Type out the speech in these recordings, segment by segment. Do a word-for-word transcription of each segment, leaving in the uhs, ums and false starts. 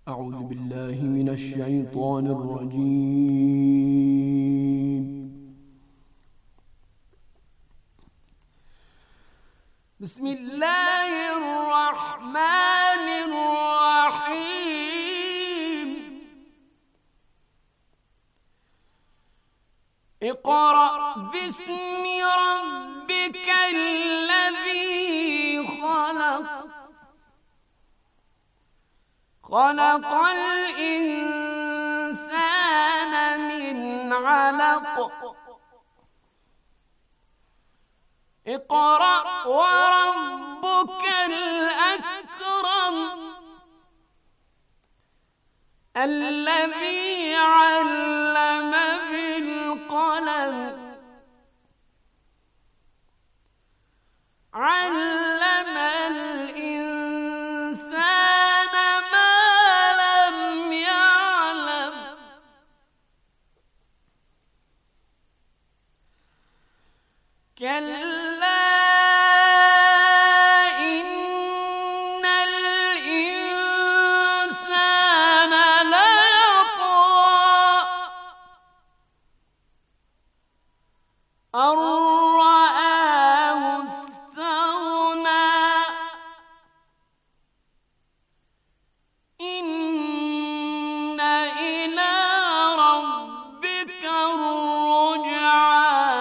اعوذ باللہ من الشیطان الرجیم بسم اللہ الرحمن الرحیم اقرأ باسم ربک الذی خلق خلق الإنسان من علق اقرأ وربك الأكرم الذي علم بالقلم علم الإنسان ما لم يعلم كلا إن الإنسان ليطغى أن رآه استغنى إن إلى ربك الرجعى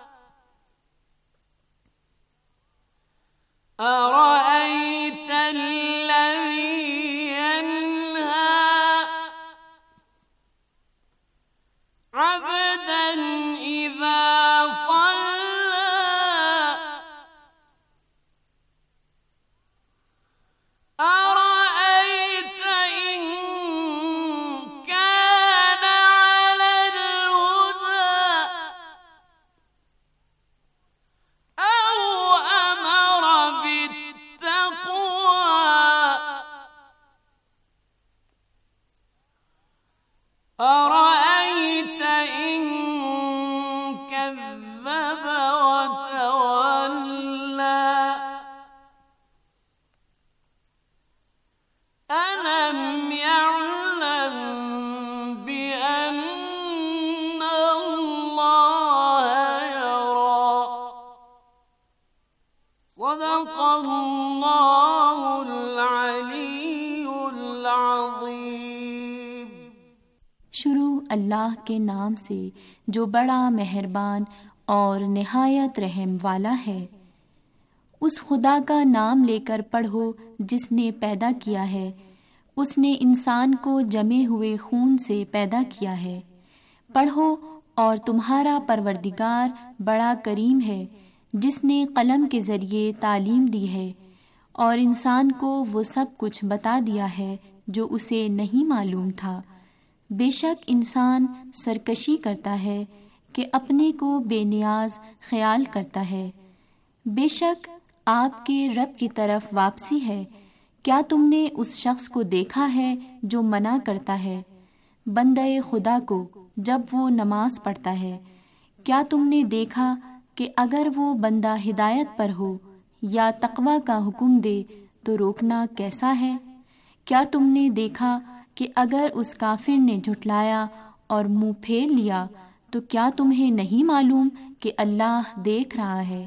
أرأيت الذي ينهى عبدا إذا صلى أرأيت إن كان على الهدى أو أمر بالتقوى أرأيت إن كذب وتولى ألم يعلم بأن الله يرى صدق اللہ العلی العظیم۔ شروع اللہ کے نام سے جو بڑا مہربان اور نہایت رحم والا ہے۔ اس خدا کا نام لے کر پڑھو جس نے پیدا کیا ہے۔ اس نے انسان کو جمے ہوئے خون سے پیدا کیا ہے۔ پڑھو اور تمہارا پروردگار بڑا کریم ہے جس نے قلم کے ذریعے تعلیم دی ہے اور انسان کو وہ سب کچھ بتا دیا ہے جو اسے نہیں معلوم تھا۔ بے شک انسان سرکشی کرتا ہے کہ اپنے کو بے نیاز خیال کرتا ہے۔ بے شک آپ کے رب کی طرف واپسی ہے۔ کیا تم نے اس شخص کو دیکھا ہے جو منع کرتا ہے بندہ خدا کو جب وہ نماز پڑھتا ہے؟ کیا تم نے دیکھا کہ اگر وہ بندہ ہدایت پر ہو یا تقوی کا حکم دے تو روکنا کیسا ہے؟ کیا تم نے دیکھا کہ اگر اس کافر نے جھٹلایا اور منہ پھیر لیا تو کیا تمہیں نہیں معلوم کہ اللہ دیکھ رہا ہے؟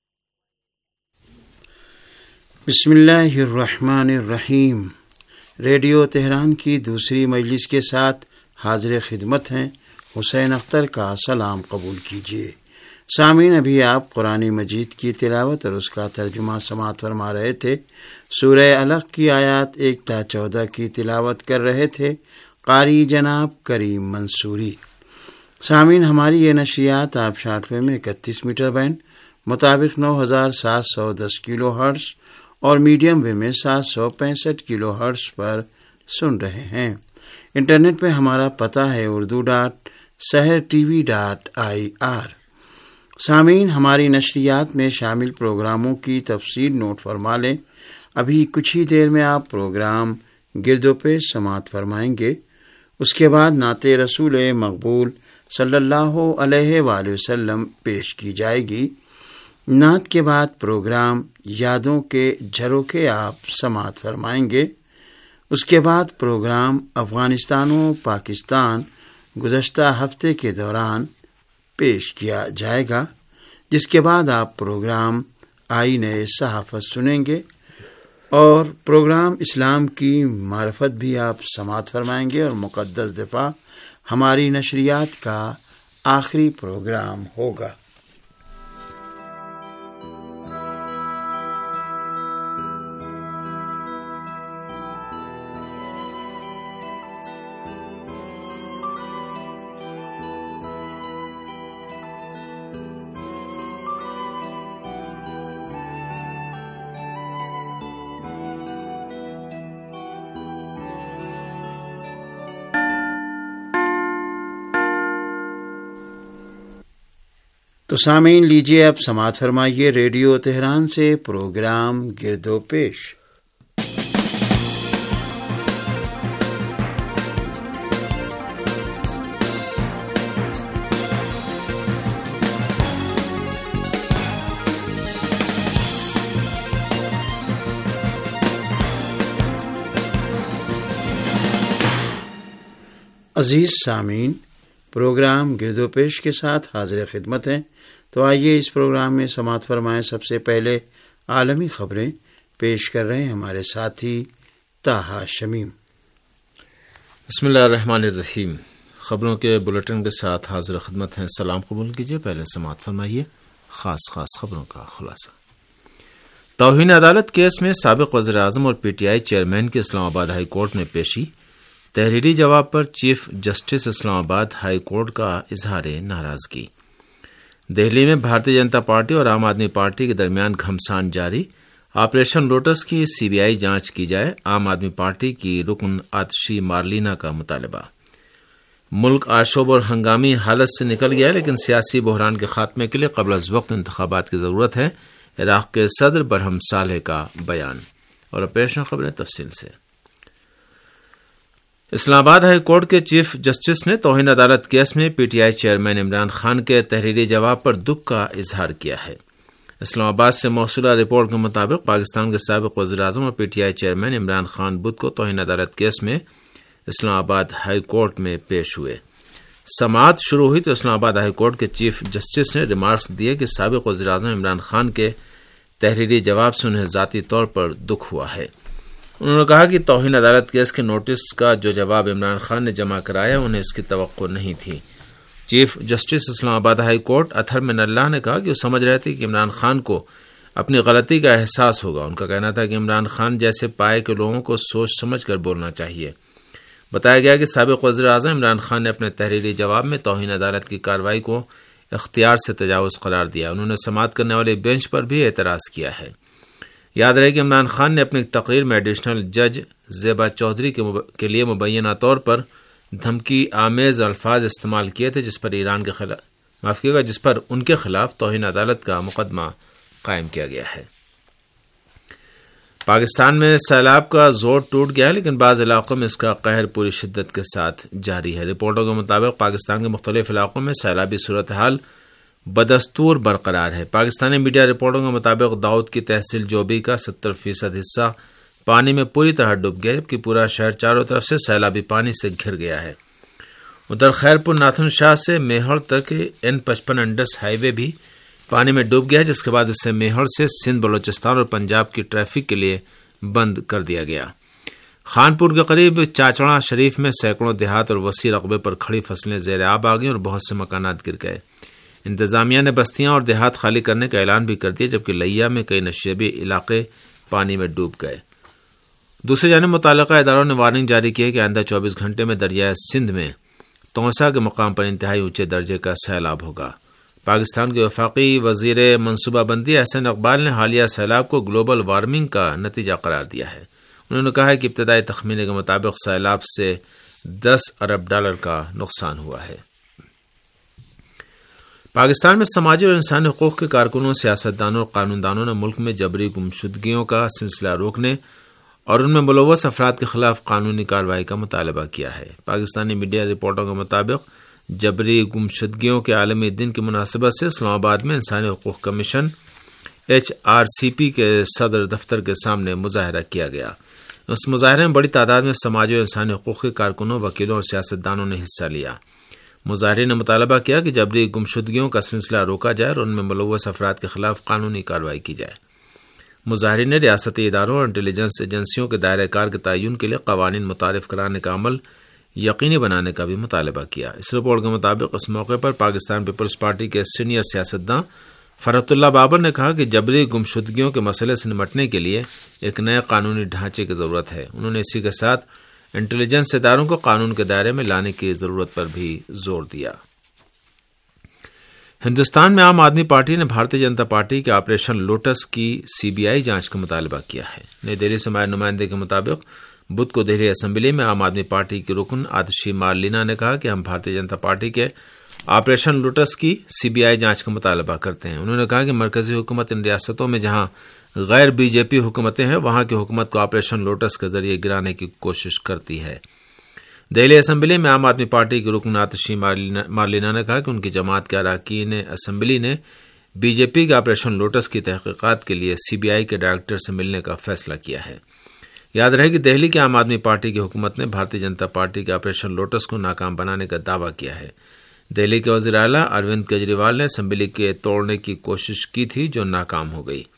بسم اللہ الرحمن الرحیم۔ ریڈیو تہران کی دوسری مجلس کے ساتھ حاضر خدمت ہیں حسین اختر کا سلام قبول کیجیے۔ سامعین، ابھی آپ قرآن مجید کی تلاوت اور اس کا ترجمہ سماعت فرما رہے تھے۔ سورہ علق کی آیات ایک تا چودہ کی تلاوت کر رہے تھے قاری جناب کریم منصوری۔ سامعین، ہماری یہ نشریات آپ شارٹ ویو میں اکتیس میٹر بینڈ مطابق نو ہزار سات سو دس کلو ہرٹز اور میڈیم ویو میں سات سو پینسٹھ کلو ہرٹز پر سن رہے ہیں۔ انٹرنیٹ پہ ہمارا پتہ ہے Urdu dot Sahar T V dot I R. سامعین، ہماری نشریات میں شامل پروگراموں کی تفصیل نوٹ فرما لیں۔ ابھی کچھ ہی دیر میں آپ پروگرام گرد و پیش سماعت فرمائیں گے۔ اس کے بعد نعت رسول مقبول صلی اللہ علیہ وآلہ وسلم پیش کی جائے گی۔ نعت کے بعد پروگرام یادوں کے جھروکے آپ سماعت فرمائیں گے۔ اس کے بعد پروگرام افغانستان و پاکستان گزشتہ ہفتے کے دوران پیش کیا جائے گا، جس کے بعد آپ پروگرام آئین صحافت سنیں گے اور پروگرام اسلام کی معرفت بھی آپ سماعت فرمائیں گے، اور مقدس دفاع ہماری نشریات کا آخری پروگرام ہوگا۔ تو سامعین، لیجیے اب سماعت فرمائیے ریڈیو تہران سے پروگرام گرد و پیش۔ عزیز سامعین، پروگرام گرد و پیش کے ساتھ حاضر خدمت ہیں۔ تو آئیے اس پروگرام میں سماعت فرمائیں۔ سب سے پہلے عالمی خبریں پیش کر رہے ہیں ہمارے ساتھی طاہا شمیم۔ بسم اللہ الرحمن الرحیم۔ خبروں کے بلیٹن کے ساتھ حاضر خدمت ہیں، سلام قبول کیجیے۔ پہلے سماعت فرمائیے خاص خاص خبروں کا خلاصہ۔ توہین عدالت کیس میں سابق وزیر اعظم اور پی ٹی آئی چیئرمین کی اسلام آباد ہائی کورٹ میں پیشی، تحریری جواب پر چیف جسٹس اسلام آباد ہائی کورٹ کا اظہار ناراضگی۔ دہلی میں بھارتیہ جنتا پارٹی اور عام آدمی پارٹی کے درمیان گھمسان جاری، آپریشن لوٹس کی سی بی آئی جانچ کی جائے، عام آدمی پارٹی کی رکن آتشی مارلینا کا مطالبہ۔ ملک آشوب اور ہنگامی حالت سے نکل گیا، لیکن سیاسی بحران کے خاتمے کے لیے قبل از وقت انتخابات کی ضرورت ہے، عراق کے صدر برہم صالح کا بیان۔ اور پیش خبریں تفصیل سے۔ اسلام آباد ہائی کورٹ کے چیف جسٹس نے توہین عدالت کیس میں P T I chairman Imran Khan کے تحریری جواب پر دکھ کا اظہار کیا ہے۔ اسلام آباد سے موصولہ رپورٹ کے مطابق پاکستان کے سابق وزیر اعظم اور P T I chairman Imran Khan بدھ کو توہین عدالت کیس میں اسلام آباد ہائی کورٹ میں پیش ہوئے۔ سماعت شروع ہوئی تو اسلام آباد ہائی کورٹ کے چیف جسٹس نے ریمارکس دیے کہ سابق وزیر اعظم عمران خان کے تحریری جواب سے انہیں ذاتی طور پر دکھ ہوا ہے۔ انہوں نے کہا کہ توہین عدالت کیس کے نوٹس کا جو جواب عمران خان نے جمع کرایا انہیں اس کی توقع نہیں تھی۔ چیف جسٹس اسلام آباد ہائی کورٹ اطہر من اللہ نے کہا کہ وہ سمجھ رہے تھے کہ عمران خان کو اپنی غلطی کا احساس ہوگا۔ ان کا کہنا تھا کہ عمران خان جیسے پائے کے لوگوں کو سوچ سمجھ کر بولنا چاہیے۔ بتایا گیا کہ سابق وزیر اعظم عمران خان نے اپنے تحریری جواب میں توہین عدالت کی کارروائی کو اختیار سے تجاوز قرار دیا۔ انہوں نے سماعت کرنے والے بینچ پر بھی اعتراض کیا ہے۔ یاد رہے کہ عمران خان نے اپنی تقریر میں ایڈیشنل جج زیبا چودھری کے, مب... کے لیے مبینہ طور پر دھمکی آمیز الفاظ استعمال کیے تھے، جس پر ایران کے خلاف معاف کیے گا جس پر ان کے خلاف توہین عدالت کا مقدمہ قائم کیا گیا ہے۔ پاکستان میں سیلاب کا زور ٹوٹ گیا ہے، لیکن بعض علاقوں میں اس کا قہر پوری شدت کے ساتھ جاری ہے۔ رپورٹوں کے مطابق پاکستان کے مختلف علاقوں میں سیلابی صورتحال بدستور برقرار ہے۔ پاکستانی میڈیا رپورٹوں کے مطابق داؤد کی تحصیل جوبی کا ستر فیصد حصہ پانی میں پوری طرح ڈوب گیا، جبکہ پورا شہر چاروں طرف سے سیلابی پانی سے گھر گیا ہے۔ ادھر خیرپور ناتھن شاہ سے میہڑ تک این پچپن انڈس ہائی وے بھی پانی میں ڈوب گیا، جس کے بعد اس سے میہڑ سے سندھ، بلوچستان اور پنجاب کی ٹریفک کے لیے بند کر دیا گیا۔ خانپور کے قریب چاچڑا شریف میں سینکڑوں دیہات اور وسیع رقبے پر کھڑی فصلیں زیر آب آ گئیں اور بہت سے مکانات گر گئے۔ انتظامیہ نے بستیاں اور دیہات خالی کرنے کا اعلان بھی کر دیا، جبکہ لیا میں کئی نشیبی علاقے پانی میں ڈوب گئے۔ دوسری جانب متعلقہ اداروں نے وارننگ جاری کی ہے کہ آئندہ چوبیس گھنٹے میں دریائے سندھ میں تونسا کے مقام پر انتہائی اونچے درجے کا سیلاب ہوگا۔ پاکستان کے وفاقی وزیر منصوبہ بندی احسن اقبال نے حالیہ سیلاب کو گلوبل وارمنگ کا نتیجہ قرار دیا ہے۔ انہوں نے کہا ہے کہ ابتدائی تخمینے کے مطابق سیلاب سے دس ارب ڈالر کا نقصان ہوا ہے۔ پاکستان میں سماجی اور انسانی حقوق کے کارکنوں، سیاستدانوں اور قانون دانوں نے ملک میں جبری گمشدگیوں کا سلسلہ روکنے اور ان میں ملوث افراد کے خلاف قانونی کارروائی کا مطالبہ کیا ہے۔ پاکستانی میڈیا رپورٹوں کے مطابق جبری گمشدگیوں کے عالمی دن کی مناسبت سے اسلام آباد میں انسانی حقوق commission H R C P کے صدر دفتر کے سامنے مظاہرہ کیا گیا۔ اس مظاہرے میں بڑی تعداد میں سماجی اور انسانی حقوق کے کارکنوں، وکیلوں اور سیاستدانوں نے حصہ لیا۔ مظاہرین نے مطالبہ کیا کہ جبری گمشدگیوں کا سلسلہ روکا جائے اور ان میں ملوث افراد کے خلاف قانونی کارروائی کی جائے۔ مظاہرین نے ریاستی اداروں اور انٹیلیجنس ایجنسیوں کے دائرہ کار کے تعین کے لیے قوانین متعارف کرانے کا عمل یقینی بنانے کا بھی مطالبہ کیا۔ اس رپورٹ کے مطابق اس موقع پر پاکستان پیپلز پارٹی کے سینئر سیاستداں فرحت اللہ بابر نے کہا کہ جبری گمشدگیوں کے مسئلے سے نمٹنے کے لیے ایک نئے قانونی ڈھانچے کی ضرورت ہے۔ انہوں نے اسی کے ساتھ انٹیلیجنس اداروں کو قانون کے دائرے میں لانے کی ضرورت پر بھی زور دیا۔ ہندوستان میں عام آدمی پارٹی نے بھارتیہ جنتا پارٹی کے آپریشن لوٹس کی سی بی آئی جانچ کا مطالبہ کیا ہے۔ نئی دہلی سے ہمارے نمائندے کے مطابق بدھ کو دہلی اسمبلی میں عام آدمی پارٹی کی رکن آتشی مارلینا نے کہا کہ ہم بھارتیہ جنتا پارٹی کے آپریشن لوٹس کی سی بی آئی جانچ کا مطالبہ کرتے ہیں۔ انہوں نے کہا کہ مرکزی حکومت ان ریاستوں میں جہاں غیر بی جے پی حکومتیں ہیں وہاں کی حکومت کو آپریشن لوٹس کے ذریعے گرانے کی کوشش کرتی ہے۔ دہلی اسمبلی میں عام آدمی پارٹی کی رکن آتشی مارلینا نے کہا کہ ان کی جماعت کے اراکین اسمبلی نے بی جے پی کے آپریشن لوٹس کی تحقیقات کے لیے سی بی آئی کے ڈائریکٹر سے ملنے کا فیصلہ کیا ہے۔ یاد رہے کہ دہلی کی عام آدمی پارٹی کی حکومت نے بھارتیہ جنتا پارٹی کے آپریشن لوٹس کو ناکام بنانے کا دعویٰ کیا ہے۔ دہلی کے وزیر اعلیٰ اروند کیجریوال نے اسمبلی کے توڑنے کی کوشش کی تھی جو ناکام ہو گئی۔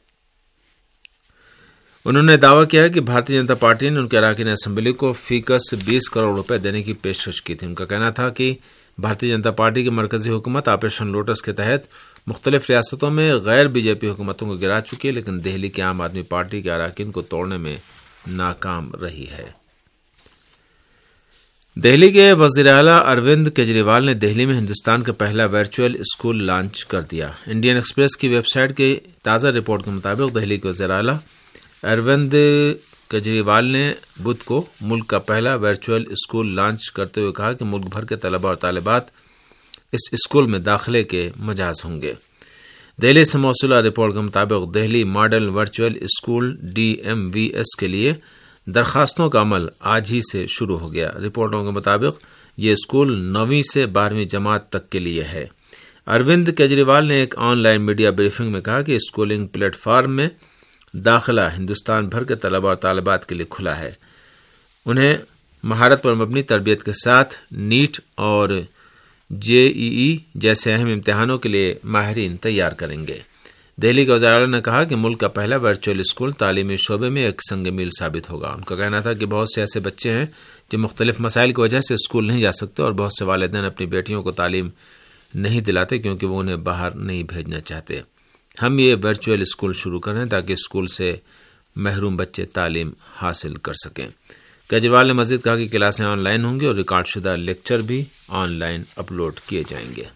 انہوں نے دعویٰ کیا کہ بھارتیہ جنتا پارٹی نے ان کے اراکین اسمبلی کو فیکس بیس کروڑ روپے دینے کی پیشکش کی تھی۔ ان کا کہنا تھا کہ بھارتیہ جنتا پارٹی کی مرکزی حکومت آپریشن لوٹس کے تحت مختلف ریاستوں میں غیر بی جے پی حکومتوں کو گرا چکی ہے، لیکن دہلی کی عام آدمی پارٹی کے اراکین کو توڑنے میں ناکام رہی ہے۔ دہلی کے وزیر اعلیٰ اروند کیجریوال نے دہلی میں ہندوستان کا پہلا ورچوئل اسکول لانچ کر دیا۔ انڈین ایکسپریس کی ویب سائٹ کی تازہ رپورٹ کے مطابق دہلی کے وزیر اعلیٰ اروند کیجریوال نے بدھ کو ملک کا پہلا ورچوئل اسکول لانچ کرتے ہوئے کہا کہ ملک بھر کے طلباء اور طالبات اس اسکول میں داخلے کے مجاز ہوں گے۔ دہلی سے موصولہ رپورٹ کے مطابق Delhi model virtual school D M V S کے لیے درخواستوں کا عمل آج ہی سے شروع ہو گیا۔ رپورٹوں کے مطابق یہ اسکول نویں سے بارہویں جماعت تک کے لیے ہے۔ اروند کیجریوال نے ایک آن لائن میڈیا بریفنگ میں کہا کہ اسکولنگ پلیٹ فارم میں داخلہ ہندوستان بھر کے طلباء اور طالبات کے لیے کھلا ہے۔ انہیں مہارت پر مبنی تربیت کے ساتھ نیٹ اور جے ای ای جیسے اہم امتحانوں کے لیے ماہرین تیار کریں گے۔ دہلی کے وزیر اعلیٰ نے کہا کہ ملک کا پہلا ورچوئل اسکول تعلیمی شعبے میں ایک سنگ میل ثابت ہوگا۔ ان کا کہنا تھا کہ بہت سے ایسے بچے ہیں جو مختلف مسائل کی وجہ سے اسکول نہیں جا سکتے اور بہت سے والدین اپنی بیٹیوں کو تعلیم نہیں دلاتے کیونکہ وہ انہیں باہر نہیں بھیجنا چاہتے۔ ہم یہ ورچوئل اسکول شروع کریں تاکہ اسکول سے محروم بچے تعلیم حاصل کر سکیں۔ کیجریوال نے مزید کہا کہ کلاسیں آن لائن ہوں گی اور ریکارڈ شدہ لیکچر بھی آن لائن اپلوڈ کیے جائیں گے۔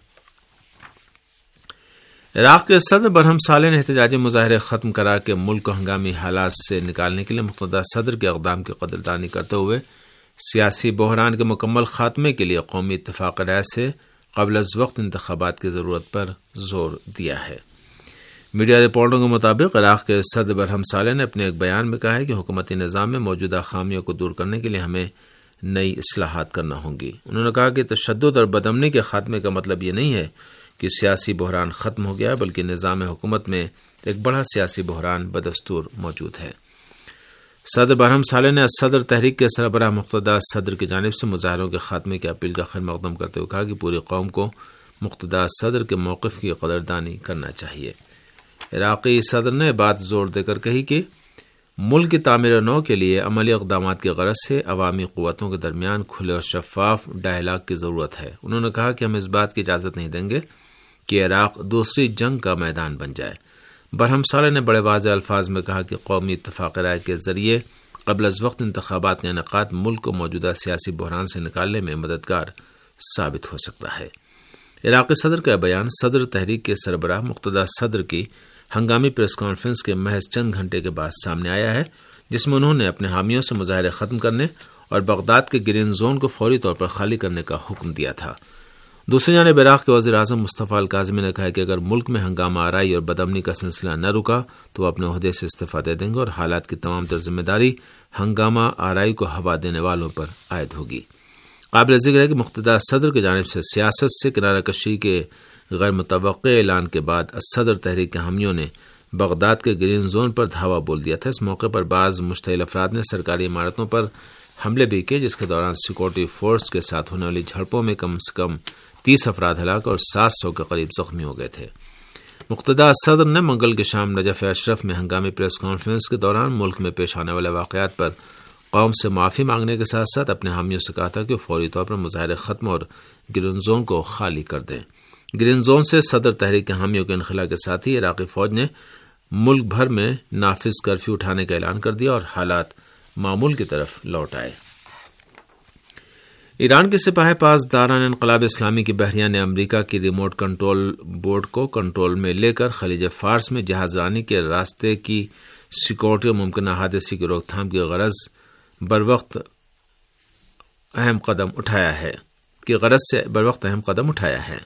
عراق کے صدر برہم صالح نے احتجاجی مظاہرے ختم کرا کے ملک کو ہنگامی حالات سے نکالنے کے لیے مقتدر صدر کے اقدام کی قدردانی کرتے ہوئے سیاسی بحران کے مکمل خاتمے کے لیے قومی اتفاق رائے سے قبل از وقت انتخابات کی ضرورت پر زور دیا ہے۔ میڈیا رپورٹوں کے مطابق عراق کے صدر برہم صالح نے اپنے ایک بیان میں کہا ہے کہ حکومتی نظام میں موجودہ خامیوں کو دور کرنے کے لیے ہمیں نئی اصلاحات کرنا ہوں گی۔ انہوں نے کہا کہ تشدد اور بدامنی کے خاتمے کا مطلب یہ نہیں ہے کہ سیاسی بحران ختم ہو گیا بلکہ نظام حکومت میں ایک بڑا سیاسی بحران بدستور موجود ہے۔ صدر برہم صالح نے صدر تحریک کے سربراہ مقتدہ صدر کی جانب سے مظاہروں کے خاتمے کی اپیل کا خیر مقدم کرتے ہوئے کہا کہ پوری قوم کو مقتدہ صدر کے موقف کی قدردانی کرنا چاہیے۔ عراقی صدر نے بات زور دے کر کہی کہ ملک کی تعمیر نو کے لیے عملی اقدامات کی غرض سے عوامی قوتوں کے درمیان کھلے اور شفاف ڈائلاگ کی ضرورت ہے۔ انہوں نے کہا کہ ہم اس بات کی اجازت نہیں دیں گے کہ عراق دوسری جنگ کا میدان بن جائے۔ برہم صالح نے بڑے واضح الفاظ میں کہا کہ قومی اتفاق رائے کے ذریعے قبل از وقت انتخابات کا انعقاد ملک کو موجودہ سیاسی بحران سے نکالنے میں مددگار ثابت ہو سکتا ہے۔ عراقی صدر کا بیان صدر تحریک کے سربراہ مقتدہ صدر کی ہنگامی پریس کانفرنس کے محض چند گھنٹے کے بعد سامنے آیا ہے، جس میں انہوں نے اپنے حامیوں سے مظاہرے ختم کرنے اور بغداد کے گرین زون کو فوری طور پر خالی کرنے کا حکم دیا تھا۔ دوسری جانب عراق کے وزیر اعظم مصطفیٰ الکاظمی نے کہا کہ اگر ملک میں ہنگامہ آرائی اور بدامنی کا سلسلہ نہ رکا تو وہ اپنے عہدے سے استعفیٰ دے دیں گے اور حالات کی تمام تر ذمہ داری ہنگامہ آرائی کو ہوا دینے والوں پر عائد ہوگی۔ قابل ذکر ہے کہ مقتدہ صدر کی جانب سے سیاست سے کنارہ کشی کے غیر متوقع اعلان کے بعد صدر تحریک کے حامیوں نے بغداد کے گرین زون پر دھاوا بول دیا تھا۔ اس موقع پر بعض مشتعل افراد نے سرکاری عمارتوں پر حملے بھی کیے، جس کے دوران سیکورٹی فورس کے ساتھ ہونے والی جھڑپوں میں کم سے کم تیس افراد ہلاک اور سات سو کے قریب زخمی ہو گئے تھے۔ مقتدیٰ صدر نے منگل کی شام نجف اشرف میں ہنگامی پریس کانفرنس کے دوران ملک میں پیش آنے والے واقعات پر قوم سے معافی مانگنے کے ساتھ ساتھ اپنے حامیوں سے کہا تھا کہ وہ فوری طور پر مظاہرے ختم اور گرین زون کو خالی کر دیں۔ گرین زون سے صدر تحریک کے حامیوں کے انخلا کے ساتھ ہی عراقی فوج نے ملک بھر میں نافذ کرفیو اٹھانے کا اعلان کر دیا اور حالات معمول کی طرف لوٹ آئے۔ ایران کے سپاہ پاسداران انقلاب اسلامی کی بحریہ نے امریکہ کی ریموٹ کنٹرول بورڈ کو کنٹرول میں لے کر خلیج فارس میں جہاز رانی کے راستے کی سیکورٹی اور ممکنہ حادثے کی روک تھام کی غرض بروقت اہم قدم اٹھایا ہے کہ غرض سے بروقت اہم قدم اٹھایا ہے۔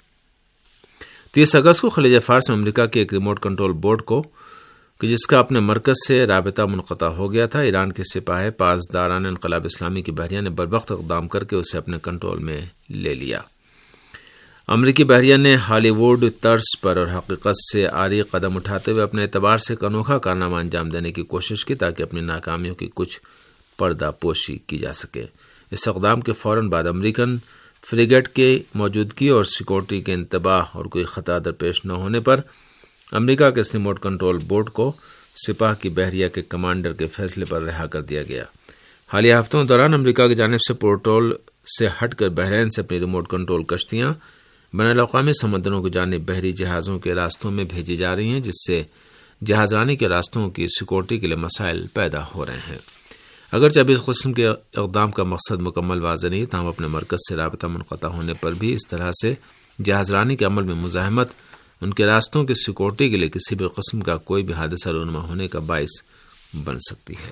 تیس اگست کو خلیج فارس میں امریکہ کے ایک ریموٹ کنٹرول بورڈ کو کہ جس کا اپنے مرکز سے رابطہ منقطع ہو گیا تھا، ایران کے سپاہ پاسداران انقلاب اسلامی کی بحریہ نے بروقت اقدام کر کے اسے اپنے کنٹرول میں لے لیا۔ امریکی بحریہ نے ہالی ووڈ طرز پر اور حقیقت سے عاری قدم اٹھاتے ہوئے اپنے اعتبار سے ایک انوکھا کارنامہ انجام دینے کی کوشش کی تاکہ اپنی ناکامیوں کی کچھ پردہ پوشی کی جا سکے۔ اس اقدام کے فوراً بعد امریکن فریگیٹ کی موجودگی اور سیکورٹی کے انتباہ اور کوئی خطا درپیش نہ ہونے پر امریکہ کے اس ریموٹ کنٹرول بورڈ کو سپاہ کی بحریہ کے کمانڈر کے فیصلے پر رہا کر دیا گیا۔ حالیہ ہفتوں کے دوران امریکہ کی جانب سے پورٹول سے ہٹ کر بحرین سے اپنی ریموٹ کنٹرول کشتیاں بین الاقوامی سمندروں کی جانب بحری جہازوں کے راستوں میں بھیجی جا رہی ہیں، جس سے جہاز رانی کے راستوں کی سیکورٹی کے لیے مسائل پیدا ہو رہے ہیں۔ اگرچہ ابھی اس قسم کے اقدام کا مقصد مکمل واضح نہیں، تاہم اپنے مرکز سے رابطہ منقطع ہونے پر بھی اس طرح سے جہاز رانی کے عمل میں مزاحمت ان کے راستوں کی سیکورٹی کے لیے کسی بھی قسم کا کوئی بھی حادثہ رونما ہونے کا باعث بن سکتی ہے۔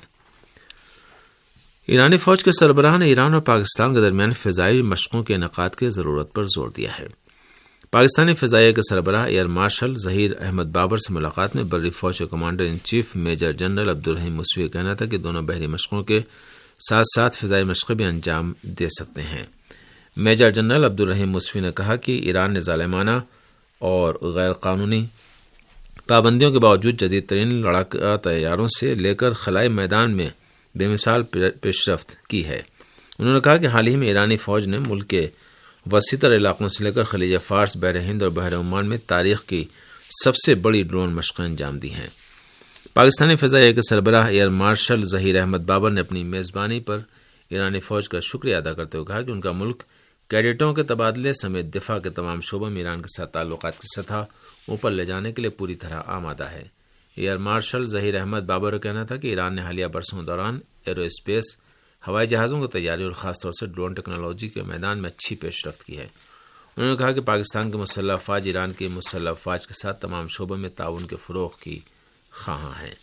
ایرانی فوج کے سربراہ نے ایران اور پاکستان کے درمیان فضائی مشقوں کے انعقاد کی ضرورت پر زور دیا ہے۔ پاکستانی فضائیہ کے سربراہ ایئر مارشل ظہیر احمد بابر سے ملاقات میں بری فوج کے commander in chief major general Abdolrahim Mousavi کا کہنا تھا کہ دونوں بحری مشقوں کے ساتھ ساتھ فضائی مشقیں بھی انجام دے سکتے ہیں۔ میجر جنرل عبدالرحیم موسوی نے کہا کہ ایران نے ظالمانہ اور غیر قانونی پابندیوں کے باوجود جدید ترین لڑاکا طیاروں سے لے کر خلائی میدان میں بے مثال پیش رفت کی ہے۔ انہوں نے کہا کہ حال ہی میں ایرانی فوج نے ملک کے وسیع تر علاقوں سے لے کر خلیج فارس، بحر ہند اور بحر عمان میں تاریخ کی سب سے بڑی ڈرون مشقیں انجام دی ہیں۔ پاکستانی فضائیہ کے سربراہ ایئر مارشل ظہیر احمد بابر نے اپنی میزبانی پر ایرانی فوج کا شکریہ ادا کرتے ہوئے کہا کہ ان کا ملک کیڈٹوں کے تبادلے سمیت دفاع کے تمام شعبوں میں ایران کے ساتھ تعلقات کی سطح اوپر لے جانے کے لیے پوری طرح آمادہ ہے۔ ایئر مارشل ظہیر احمد بابر کا کہنا تھا کہ ایران نے حالیہ برسوں کے دوران ایرو اسپیس، ہوائی جہازوں کی تیاری اور خاص طور سے ڈرون ٹیکنالوجی کے میدان میں اچھی پیش رفت کی ہے۔ انہوں نے کہا کہ پاکستان کے مسلح افواج ایران کی مسلح افواج کے ساتھ تمام شعبوں میں تعاون کے فروغ کی خواہاں ہیں۔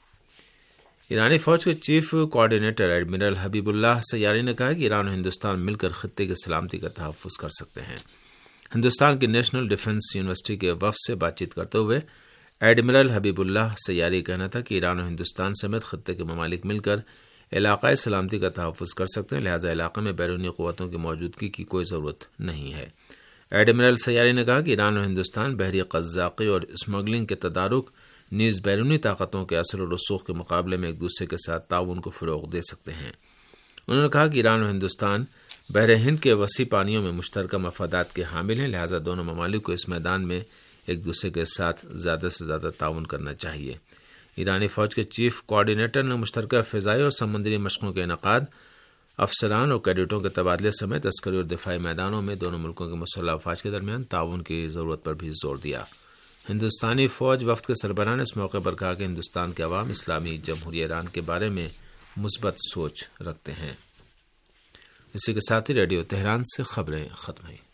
ایرانی فوج کے chief coordinator admiral Habibollah Sayyari نے کہا کہ ایران اور ہندوستان مل کر خطے کی سلامتی کا تحفظ کر سکتے ہیں۔ ہندوستان کی نیشنل ڈیفنس یونیورسٹی کے وفد سے بات چیت کرتے ہوئے ایڈمرل حبیب اللہ سیاری کا کہنا تھا کہ ایران اور ہندوستان سمیت خطے کے ممالک مل کر علاقائی سلامتی کا تحفظ کر سکتے ہیں، لہذا علاقے میں بیرونی قوتوں کی موجودگی کی کوئی ضرورت نہیں ہے۔ ایڈمرل سیاری نے کہا کہ ایران اور ہندوستان بحری قزاقی اور اسمگلنگ کے تدارک نیز بیرونی طاقتوں کے اثر و رسوخ کے مقابلے میں ایک دوسرے کے ساتھ تعاون کو فروغ دے سکتے ہیں۔ انہوں نے کہا کہ ایران اور ہندوستان بحر ہند کے وسیع پانیوں میں مشترکہ مفادات کے حامل ہیں، لہذا دونوں ممالک کو اس میدان میں ایک دوسرے کے ساتھ زیادہ سے زیادہ تعاون کرنا چاہیے۔ ایرانی فوج کے چیف کوآرڈینیٹر نے مشترکہ فضائی اور سمندری مشقوں کے انعقاد، افسران اور کیڈٹوں کے تبادلے سمیت عسکری اور دفاعی میدانوں میں دونوں ملکوں کے مسلح افواج کے درمیان تعاون کی ضرورت پر بھی زور دیا۔ ہندوستانی فوج وفد کے سربراہ نے اس موقع پر کہا کہ ہندوستان کے عوام اسلامی جمہوریہ ایران کے بارے میں مثبت سوچ رکھتے ہیں۔ اسی کے ساتھ ہی ریڈیو تہران سے خبریں ختم ہوئی۔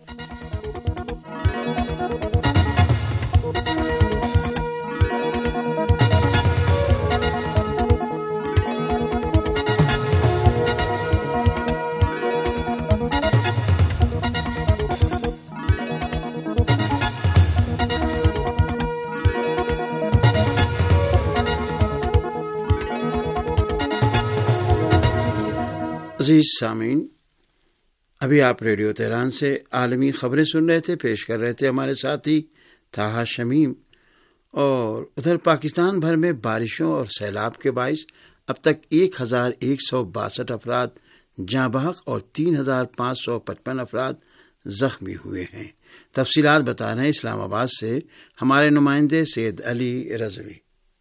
عزیز سامعین، ابھی آپ ریڈیو تہران سے عالمی خبریں سن رہے تھے، پیش کر رہے تھے ہمارے ساتھی طاہا شمیم، اور ادھر پاکستان بھر میں بارشوں اور سیلاب کے باعث اب تک ایک ہزار ایک سو باسٹھ افراد جاں بحق اور تین ہزار پانچ سو پچپن افراد زخمی ہوئے ہیں۔ تفصیلات بتا رہے ہیں اسلام آباد سے ہمارے نمائندے سید علی رضوی۔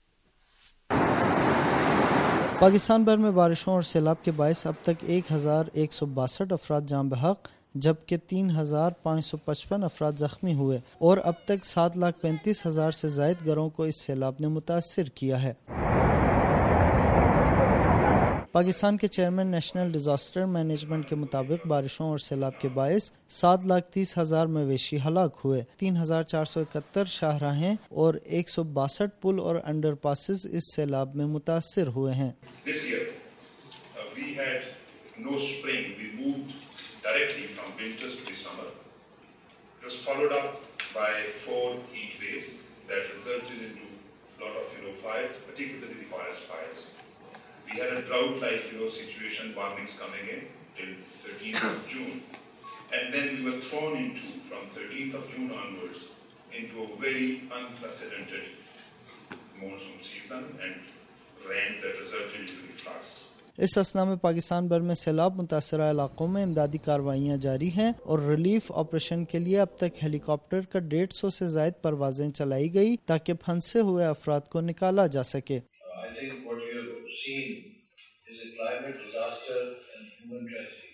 پاکستان بھر میں بارشوں اور سیلاب کے باعث اب تک ایک ہزار ایک سو باسٹھ افراد جاں بحق جبکہ تین ہزار پانچ سو پچپن افراد زخمی ہوئے اور اب تک سات لاکھ پینتیس ہزار سے زائد گھروں کو اس سیلاب نے متاثر کیا ہے۔ پاکستان کے چیئرمین نیشنل ڈیزاسٹر مینجمنٹ کے مطابق بارشوں اور سیلاب کے باعث سات لاکھ تیس ہزار مویشی ہلاک ہوئے، تین ہزار چار سو اکہتر شاہراہیں اور ایک سو باسٹھ پل اور انڈر پاسز اس سیلاب میں متاثر ہوئے ہیں۔ This year, uh, we had no spring. We moved directly from winters to the summer. It was followed up by four heat waves that resulted into a lot of, you know, fires, particularly the forest fires. We had a drought-like, you know, situation, warnings coming in till thirteenth of June. And then we were thrown into, from thirteenth of June onwards, into a very unprecedented monsoon season and rains that resulted into the floods. اس اثنا میں پاکستان بھر میں سیلاب متاثرہ علاقوں میں امدادی کارروائیاں جاری ہیں اور ریلیف آپریشن کے لیے اب تک ہیلی کاپٹر کا ڈیڑھ سو سے زائد پروازیں چلائی گئی تاکہ پھنسے ہوئے افراد کو نکالا جا سکے۔ I think what we have seen is a climate disaster and human tragedy.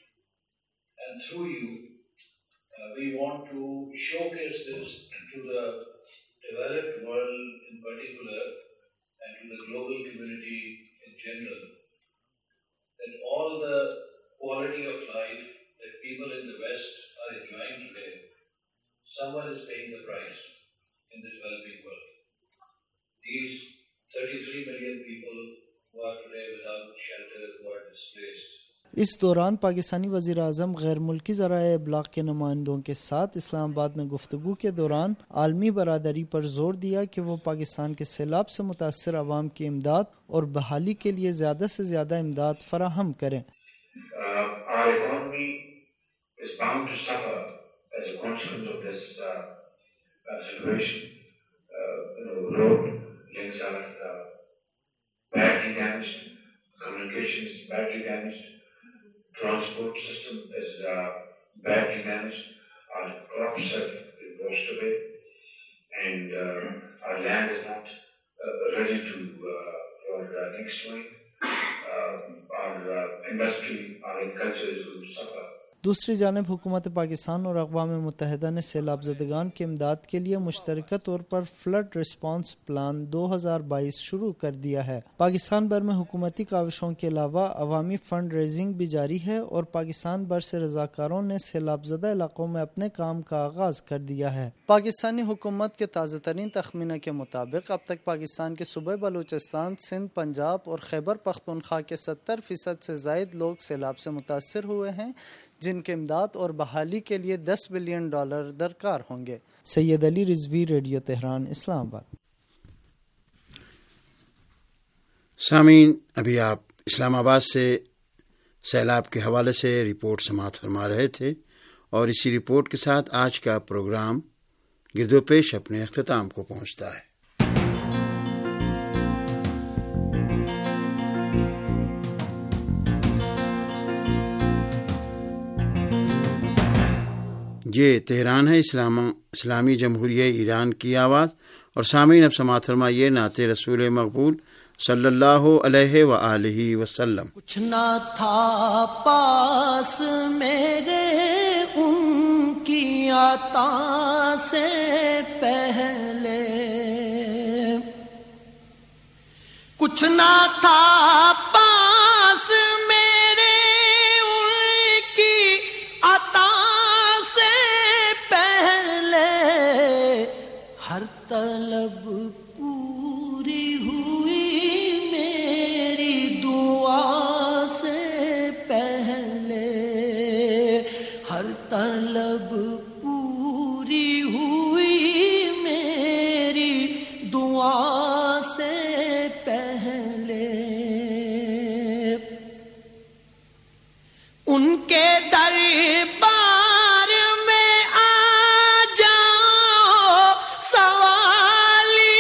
And through you, uh, we want to showcase this to the developed world in particular and to the global community in general, that all the quality of life that people in the West are enjoying today, someone is paying the price in the developing world. These thirty-three million people who are today without shelter, who are displaced. اس دوران پاکستانی وزیر اعظم غیر ملکی ذرائع ابلاغ کے نمائندوں کے ساتھ اسلام آباد میں گفتگو کے دوران عالمی برادری پر زور دیا کہ وہ پاکستان کے سیلاب سے متاثر عوام کی امداد اور بحالی کے لیے زیادہ سے زیادہ امداد فراہم کریں۔ Uh, our economy is bound to suffer as a consequence of this uh, uh, situation. Uh, you know, road links are uh, badly damaged, communications badly damaged, transport system is uh, badly damaged, our crops have been washed away, and uh, our land is not uh, ready to uh, for uh, next sowing. Uh, our uh, industry, our agriculture is going to suffer. دوسری جانب حکومت پاکستان اور اقوام متحدہ نے سیلاب زدگان کی امداد کے لیے مشترکہ طور پر فلڈ ریسپانس پلان دو ہزار بائیس شروع کر دیا ہے۔ پاکستان بھر میں حکومتی کاوشوں کے علاوہ عوامی فنڈ ریزنگ بھی جاری ہے اور پاکستان بھر سے رضاکاروں نے سیلاب زدہ علاقوں میں اپنے کام کا آغاز کر دیا ہے۔ پاکستانی حکومت کے تازہ ترین تخمینہ کے مطابق اب تک پاکستان کے صوبے بلوچستان، سندھ، پنجاب اور خیبر پختونخوا کے ستر فیصد سے زائد لوگ سیلاب سے متاثر ہوئے ہیں، جن کے امداد اور بحالی کے لیے دس بلین ڈالر درکار ہوں گے۔ Syed Ali Rizvi, radio Tehran, Islamabad. سامعین، ابھی آپ اسلام آباد سے سیلاب کے حوالے سے رپورٹ سماعت فرما رہے تھے اور اسی رپورٹ کے ساتھ آج کا پروگرام گرد و پیش اپنے اختتام کو پہنچتا ہے۔ یہ تہران ہے، اسلام اسلامی جمہوریہ ایران کی آواز، اور سامعین اب سماعت فرمائیے نعت رسول مقبول صلی اللہ علیہ وآلہ وسلم۔ کچھ نہ تھا پاس میرے ان کی عطا سے پہلے، کچھ نہ تھا پاس میرے ان کی عطا ہر طلب پوری ہوئی میری دعا سے پہلے، ہر طلب پوری ہوئی میری دعا سے پہلے، ان کے دربار میں آ جاؤ، سوالی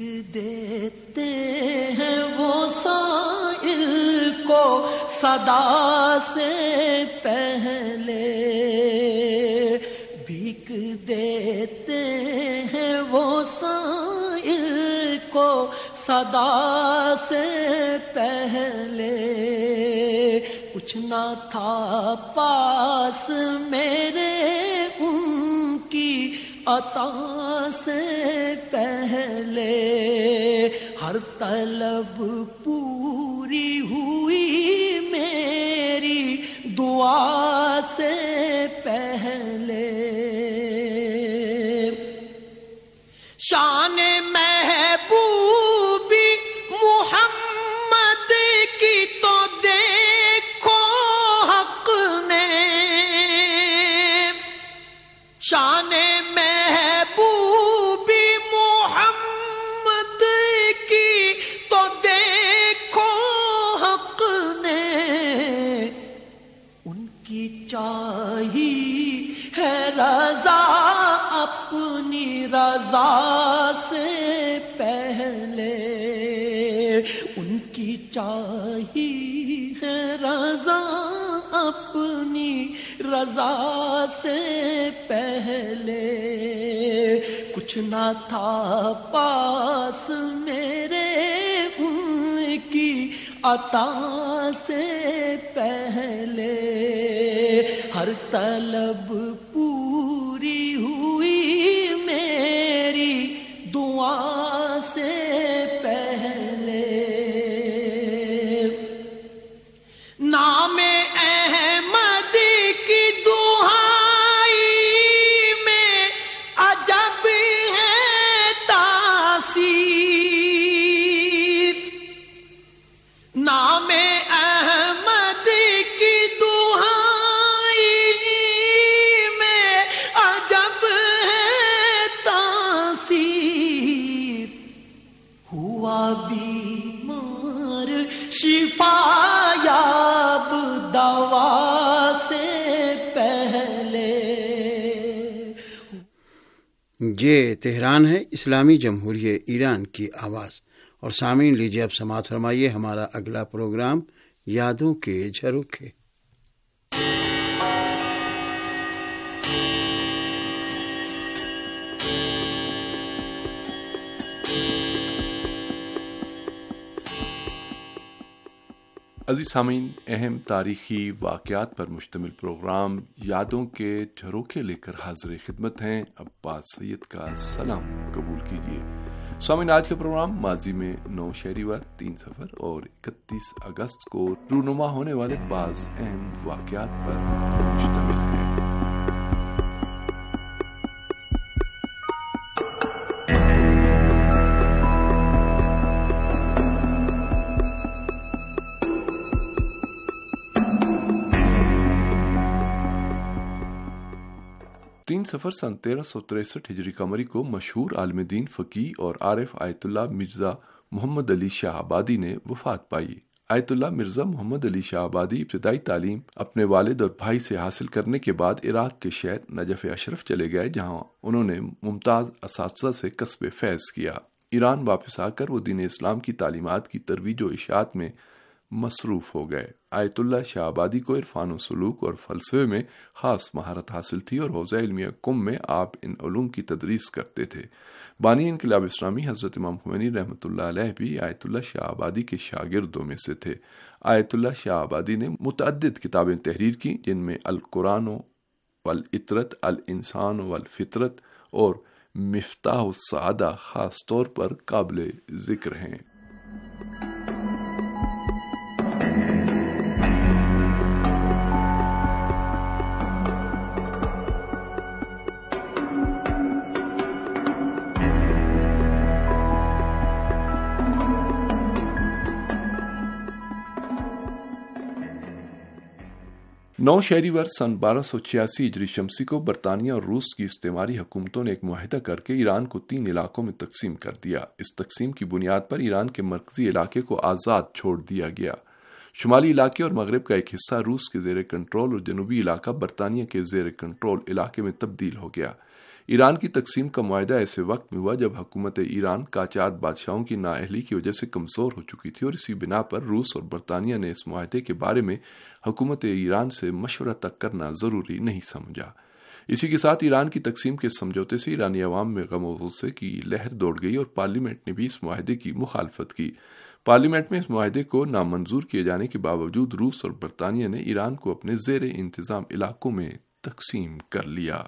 دیتے ہیں وہ سائل کو صدا سے پہلے، بھیک دیتے ہیں وہ سائل کو صدا سے پہلے، کچھ نہ تھا پاس میرے ان کی عطا سے پہلے، ہر طلب پوری ہوئی میری دعا سے پہلے، شان محبوبی محمد کی تو دیکھو حق نے، شان محبوبی محمد کی تو دیکھو حق نے، ان کی چاہی ہے رضا اپنی رضا سے پہلے، ان کی چاہی ہے رضا اپنی رضا سے پہلے، کچھ نہ تھا پاس میرے ان کی عطا سے پہلے، ہر طلب پوری ہوئی میری دعا سے پہلے، نام احمد کی دہائی میں عجب ہے تاثیر، نام احمد کی دہائی میں عجب ہے تاثیر، ہوا بیمار شفا یاب دوا سے پہلے۔ یہ تہران ہے، اسلامی جمہوریہ ایران کی آواز۔ اور سامعین، لیجیے اب سماعت فرمائیے ہمارا اگلا پروگرام یادوں کے جھروکے۔ عزیز سامعین، اہم تاریخی واقعات پر مشتمل پروگرام یادوں کے جھروکے لے کر حاضر خدمت ہیں۔ عباس سید کا سلام قبول کیجیے۔ سامعین، آج کا پروگرام ماضی میں نو شہری وار تین سفر اور اکتیس اگست کو رونما ہونے والے بعض اہم واقعات پر مشتمل ہے۔ تین سفر سن تیرہ سو تریسٹھ ہجری قمری کو مشہور عالم دین فقیہ اور عارف آیت اللہ مرزا محمد علی شاہ آبادی نے وفات پائی۔ آیت اللہ مرزا محمد علی شاہ آبادی ابتدائی تعلیم اپنے والد اور بھائی سے حاصل کرنے کے بعد عراق کے شہر نجف اشرف چلے گئے، جہاں انہوں نے ممتاز اساتذہ سے کسب فیض کیا۔ ایران واپس آ کر وہ دین اسلام کی تعلیمات کی ترویج و اشاعت میں مصروف ہو گئے۔ آیت اللہ شاہ آبادی کو عرفان و سلوک اور فلسفے میں خاص مہارت حاصل تھی اور حوزہ علمیہ کم میں آپ ان علوم کی تدریس کرتے تھے۔ بانی انقلاب اسلامی حضرت امام خمینی رحمۃ اللہ علیہ بھی آیت اللہ شاہ آبادی کے شاگردوں میں سے تھے۔ آیت اللہ شاہ آبادی نے متعدد کتابیں تحریر کی، جن میں القرآن والعطرت، الانسان والفطرت اور مفتاح السعادہ خاص طور پر قابل ذکر ہیں۔ نو شہری ور سن بارہ سو چھیاسی ہجری شمسی کو برطانیہ اور روس کی استعماری حکومتوں نے ایک معاہدہ کر کے ایران کو تین علاقوں میں تقسیم کر دیا۔ اس تقسیم کی بنیاد پر ایران کے مرکزی علاقے کو آزاد چھوڑ دیا گیا۔ شمالی علاقے اور مغرب کا ایک حصہ روس کے زیر کنٹرول اور جنوبی علاقہ برطانیہ کے زیر کنٹرول علاقے میں تبدیل ہو گیا۔ ایران کی تقسیم کا معاہدہ ایسے وقت میں ہوا جب حکومت ایران قاجار بادشاہوں کی نااہلی کی وجہ سے کمزور ہو چکی تھی، اور اسی بنا پر روس اور برطانیہ نے اس معاہدے کے بارے میں حکومت ایران سے مشورہ تک کرنا ضروری نہیں سمجھا۔ اسی کے ساتھ ایران کی تقسیم کے سمجھوتے سے ایرانی عوام میں غم و غصے کی لہر دوڑ گئی اور پارلیمنٹ نے بھی اس معاہدے کی مخالفت کی۔ پارلیمنٹ میں اس معاہدے کو نامنظور کیے جانے کے باوجود روس اور برطانیہ نے ایران کو اپنے زیر انتظام علاقوں میں تقسیم کر لیا۔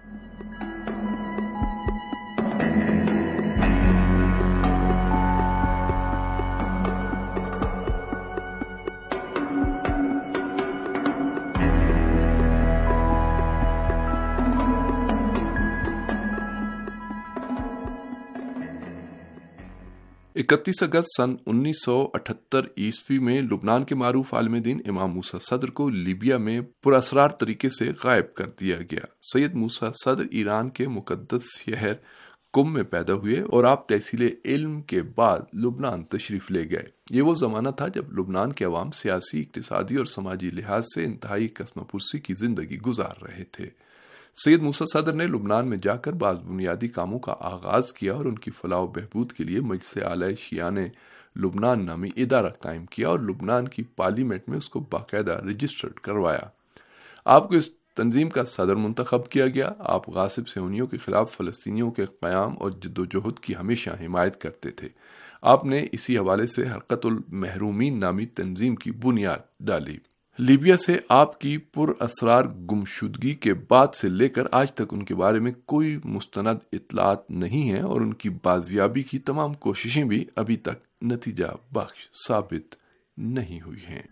اکتیس اگست سن انیس سو اٹھہتر عیسوی میں لبنان کے معروف عالم دین امام موسیٰ صدر کو لیبیا میں پراسرار طریقے سے غائب کر دیا گیا۔ سید موسیٰ صدر ایران کے مقدس شہر قم میں پیدا ہوئے اور آپ تحصیل علم کے بعد لبنان تشریف لے گئے۔ یہ وہ زمانہ تھا جب لبنان کے عوام سیاسی، اقتصادی اور سماجی لحاظ سے انتہائی کسمہ پرسی کی زندگی گزار رہے تھے۔ سید موسیٰ صدر نے لبنان میں جا کر بعض بنیادی کاموں کا آغاز کیا اور ان کی فلاح و بہبود کے لیے مجلس اعلی شیعان لبنان نامی ادارہ قائم کیا اور لبنان کی پارلیمنٹ میں اس کو باقاعدہ رجسٹرڈ کروایا۔ آپ کو اس تنظیم کا صدر منتخب کیا گیا۔ آپ غاصب صہیونیوں کے خلاف فلسطینیوں کے قیام اور جدوجہد کی ہمیشہ حمایت کرتے تھے۔ آپ نے اسی حوالے سے حرکت المحرومین نامی تنظیم کی بنیاد ڈالی۔ لیبیا سے آپ کی پر اسرار گمشدگی کے بعد سے لے کر آج تک ان کے بارے میں کوئی مستند اطلاعات نہیں ہیں اور ان کی بازیابی کی تمام کوششیں بھی ابھی تک نتیجہ بخش ثابت نہیں ہوئی ہیں۔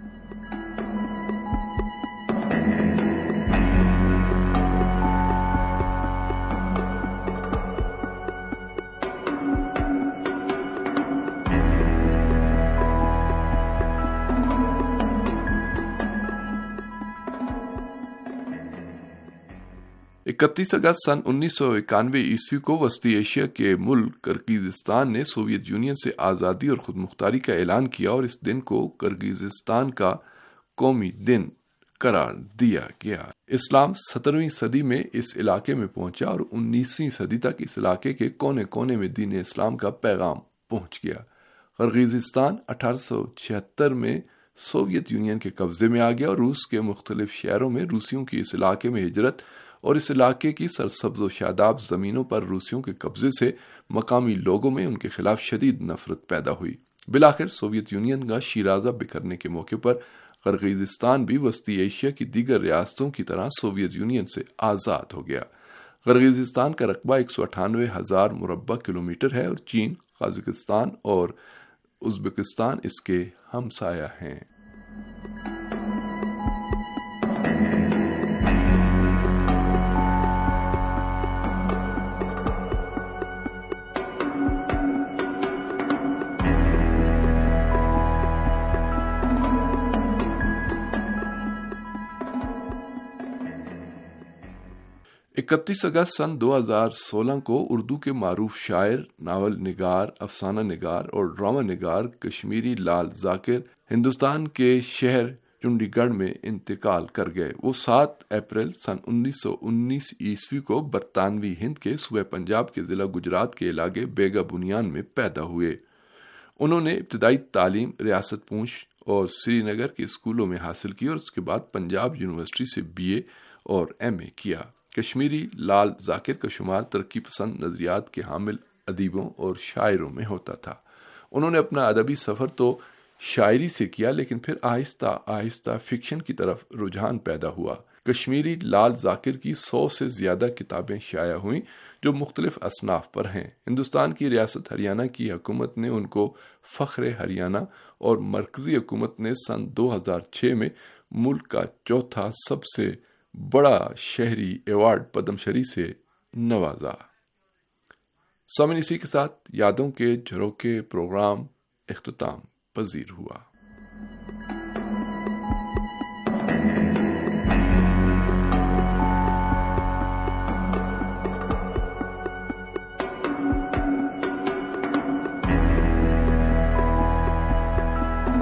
اکتیس اگست سن انیس سو اکانوے عیسوی کو وسطی ایشیا کے ملک کرگیزستان نے سوویت یونین سے آزادی اور خود مختاری کا اعلان کیا اور اس دن کو کرگیزستان کا قومی دن قرار دیا گیا۔ اسلام سترہویں صدی میں اس علاقے میں پہنچا اور انیسویں صدی تک اس علاقے کے کونے کونے میں دین اسلام کا پیغام پہنچ گیا۔ کرگیزستان اٹھارہ سو چھہتر میں سوویت یونین کے قبضے میں آ گیا اور روس کے مختلف شہروں میں روسیوں کی اس علاقے میں ہجرت اور اس علاقے کی سرسبز و شاداب زمینوں پر روسیوں کے قبضے سے مقامی لوگوں میں ان کے خلاف شدید نفرت پیدا ہوئی۔ بالآخر سوویت یونین کا شیرازہ بکھرنے کے موقع پر کرگیزستان بھی وسطی ایشیا کی دیگر ریاستوں کی طرح سوویت یونین سے آزاد ہو گیا۔ کرگیزستان کا رقبہ ایک سو اٹھانوے ہزار مربع کلومیٹر ہے اور چین، قازقستان اور ازبکستان اس کے ہمسایہ ہیں۔ اکتیس اگست سن دو ہزار سولہ کو اردو کے معروف شاعر، ناول نگار، افسانہ نگار اور ڈرامہ نگار کشمیری لال ذاکر ہندوستان کے شہر چنڈی گڑھ میں انتقال کر گئے۔ وہ سات اپریل سن انیس سو انیس عیسوی کو برطانوی ہند کے صوبہ پنجاب کے ضلع گجرات کے علاقے بیگا بنیان میں پیدا ہوئے۔ انہوں نے ابتدائی تعلیم ریاست پونچھ اور سری نگر کے اسکولوں میں حاصل کی اور اس کے بعد پنجاب یونیورسٹی سے بی اے اور ایم اے کیا۔ کشمیری لال ذاکر کا شمار ترقی پسند نظریات کے حامل ادیبوں اور شاعروں میں ہوتا تھا۔ انہوں نے اپنا ادبی سفر تو شاعری سے کیا، لیکن پھر آہستہ آہستہ فکشن کی طرف رجحان پیدا ہوا۔ کشمیری لال ذاکر کی سو سے زیادہ کتابیں شائع ہوئیں جو مختلف اصناف پر ہیں۔ ہندوستان کی ریاست ہریانہ کی حکومت نے ان کو فخر ہریانہ اور مرکزی حکومت نے سن دو ہزار چھ میں ملک کا چوتھا سب سے بڑا شہری ایوارڈ پدم شری سے نوازا۔ سامعین، اسی کے ساتھ یادوں کے جھروکے پروگرام اختتام پذیر ہوا۔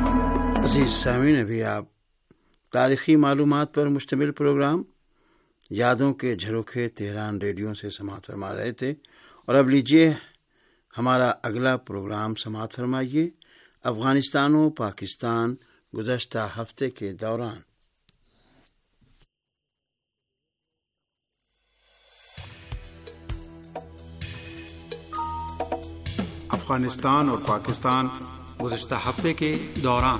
عزیز سامعین، ابھی آپ تاریخی معلومات پر مشتمل پروگرام یادوں کے جھروکے تہران ریڈیو سے سماعت فرما رہے تھے، اور اب لیجیے ہمارا اگلا پروگرام سماعت فرمائیے، افغانستان و پاکستان گزشتہ ہفتے کے دوران۔ افغانستان اور پاکستان گزشتہ ہفتے کے دوران۔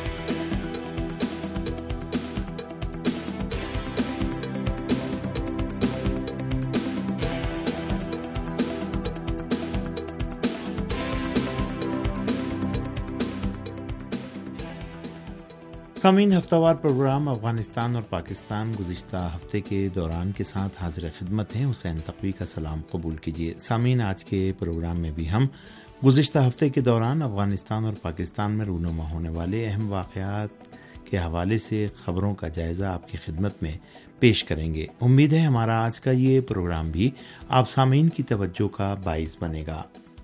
سامعین، ہفتہ وار پروگرام افغانستان اور پاکستان گزشتہ ہفتے کے دوران کے ساتھ حاضر خدمت ہیں۔ حسین تقوی کا سلام قبول کیجیے۔ سامعین، آج کے پروگرام میں بھی ہم گزشتہ ہفتے کے دوران افغانستان اور پاکستان میں رونما ہونے والے اہم واقعات کے حوالے سے خبروں کا جائزہ آپ کی خدمت میں پیش کریں گے۔ امید ہے ہمارا آج کا یہ پروگرام بھی آپ سامعین کی توجہ کا باعث بنے گا۔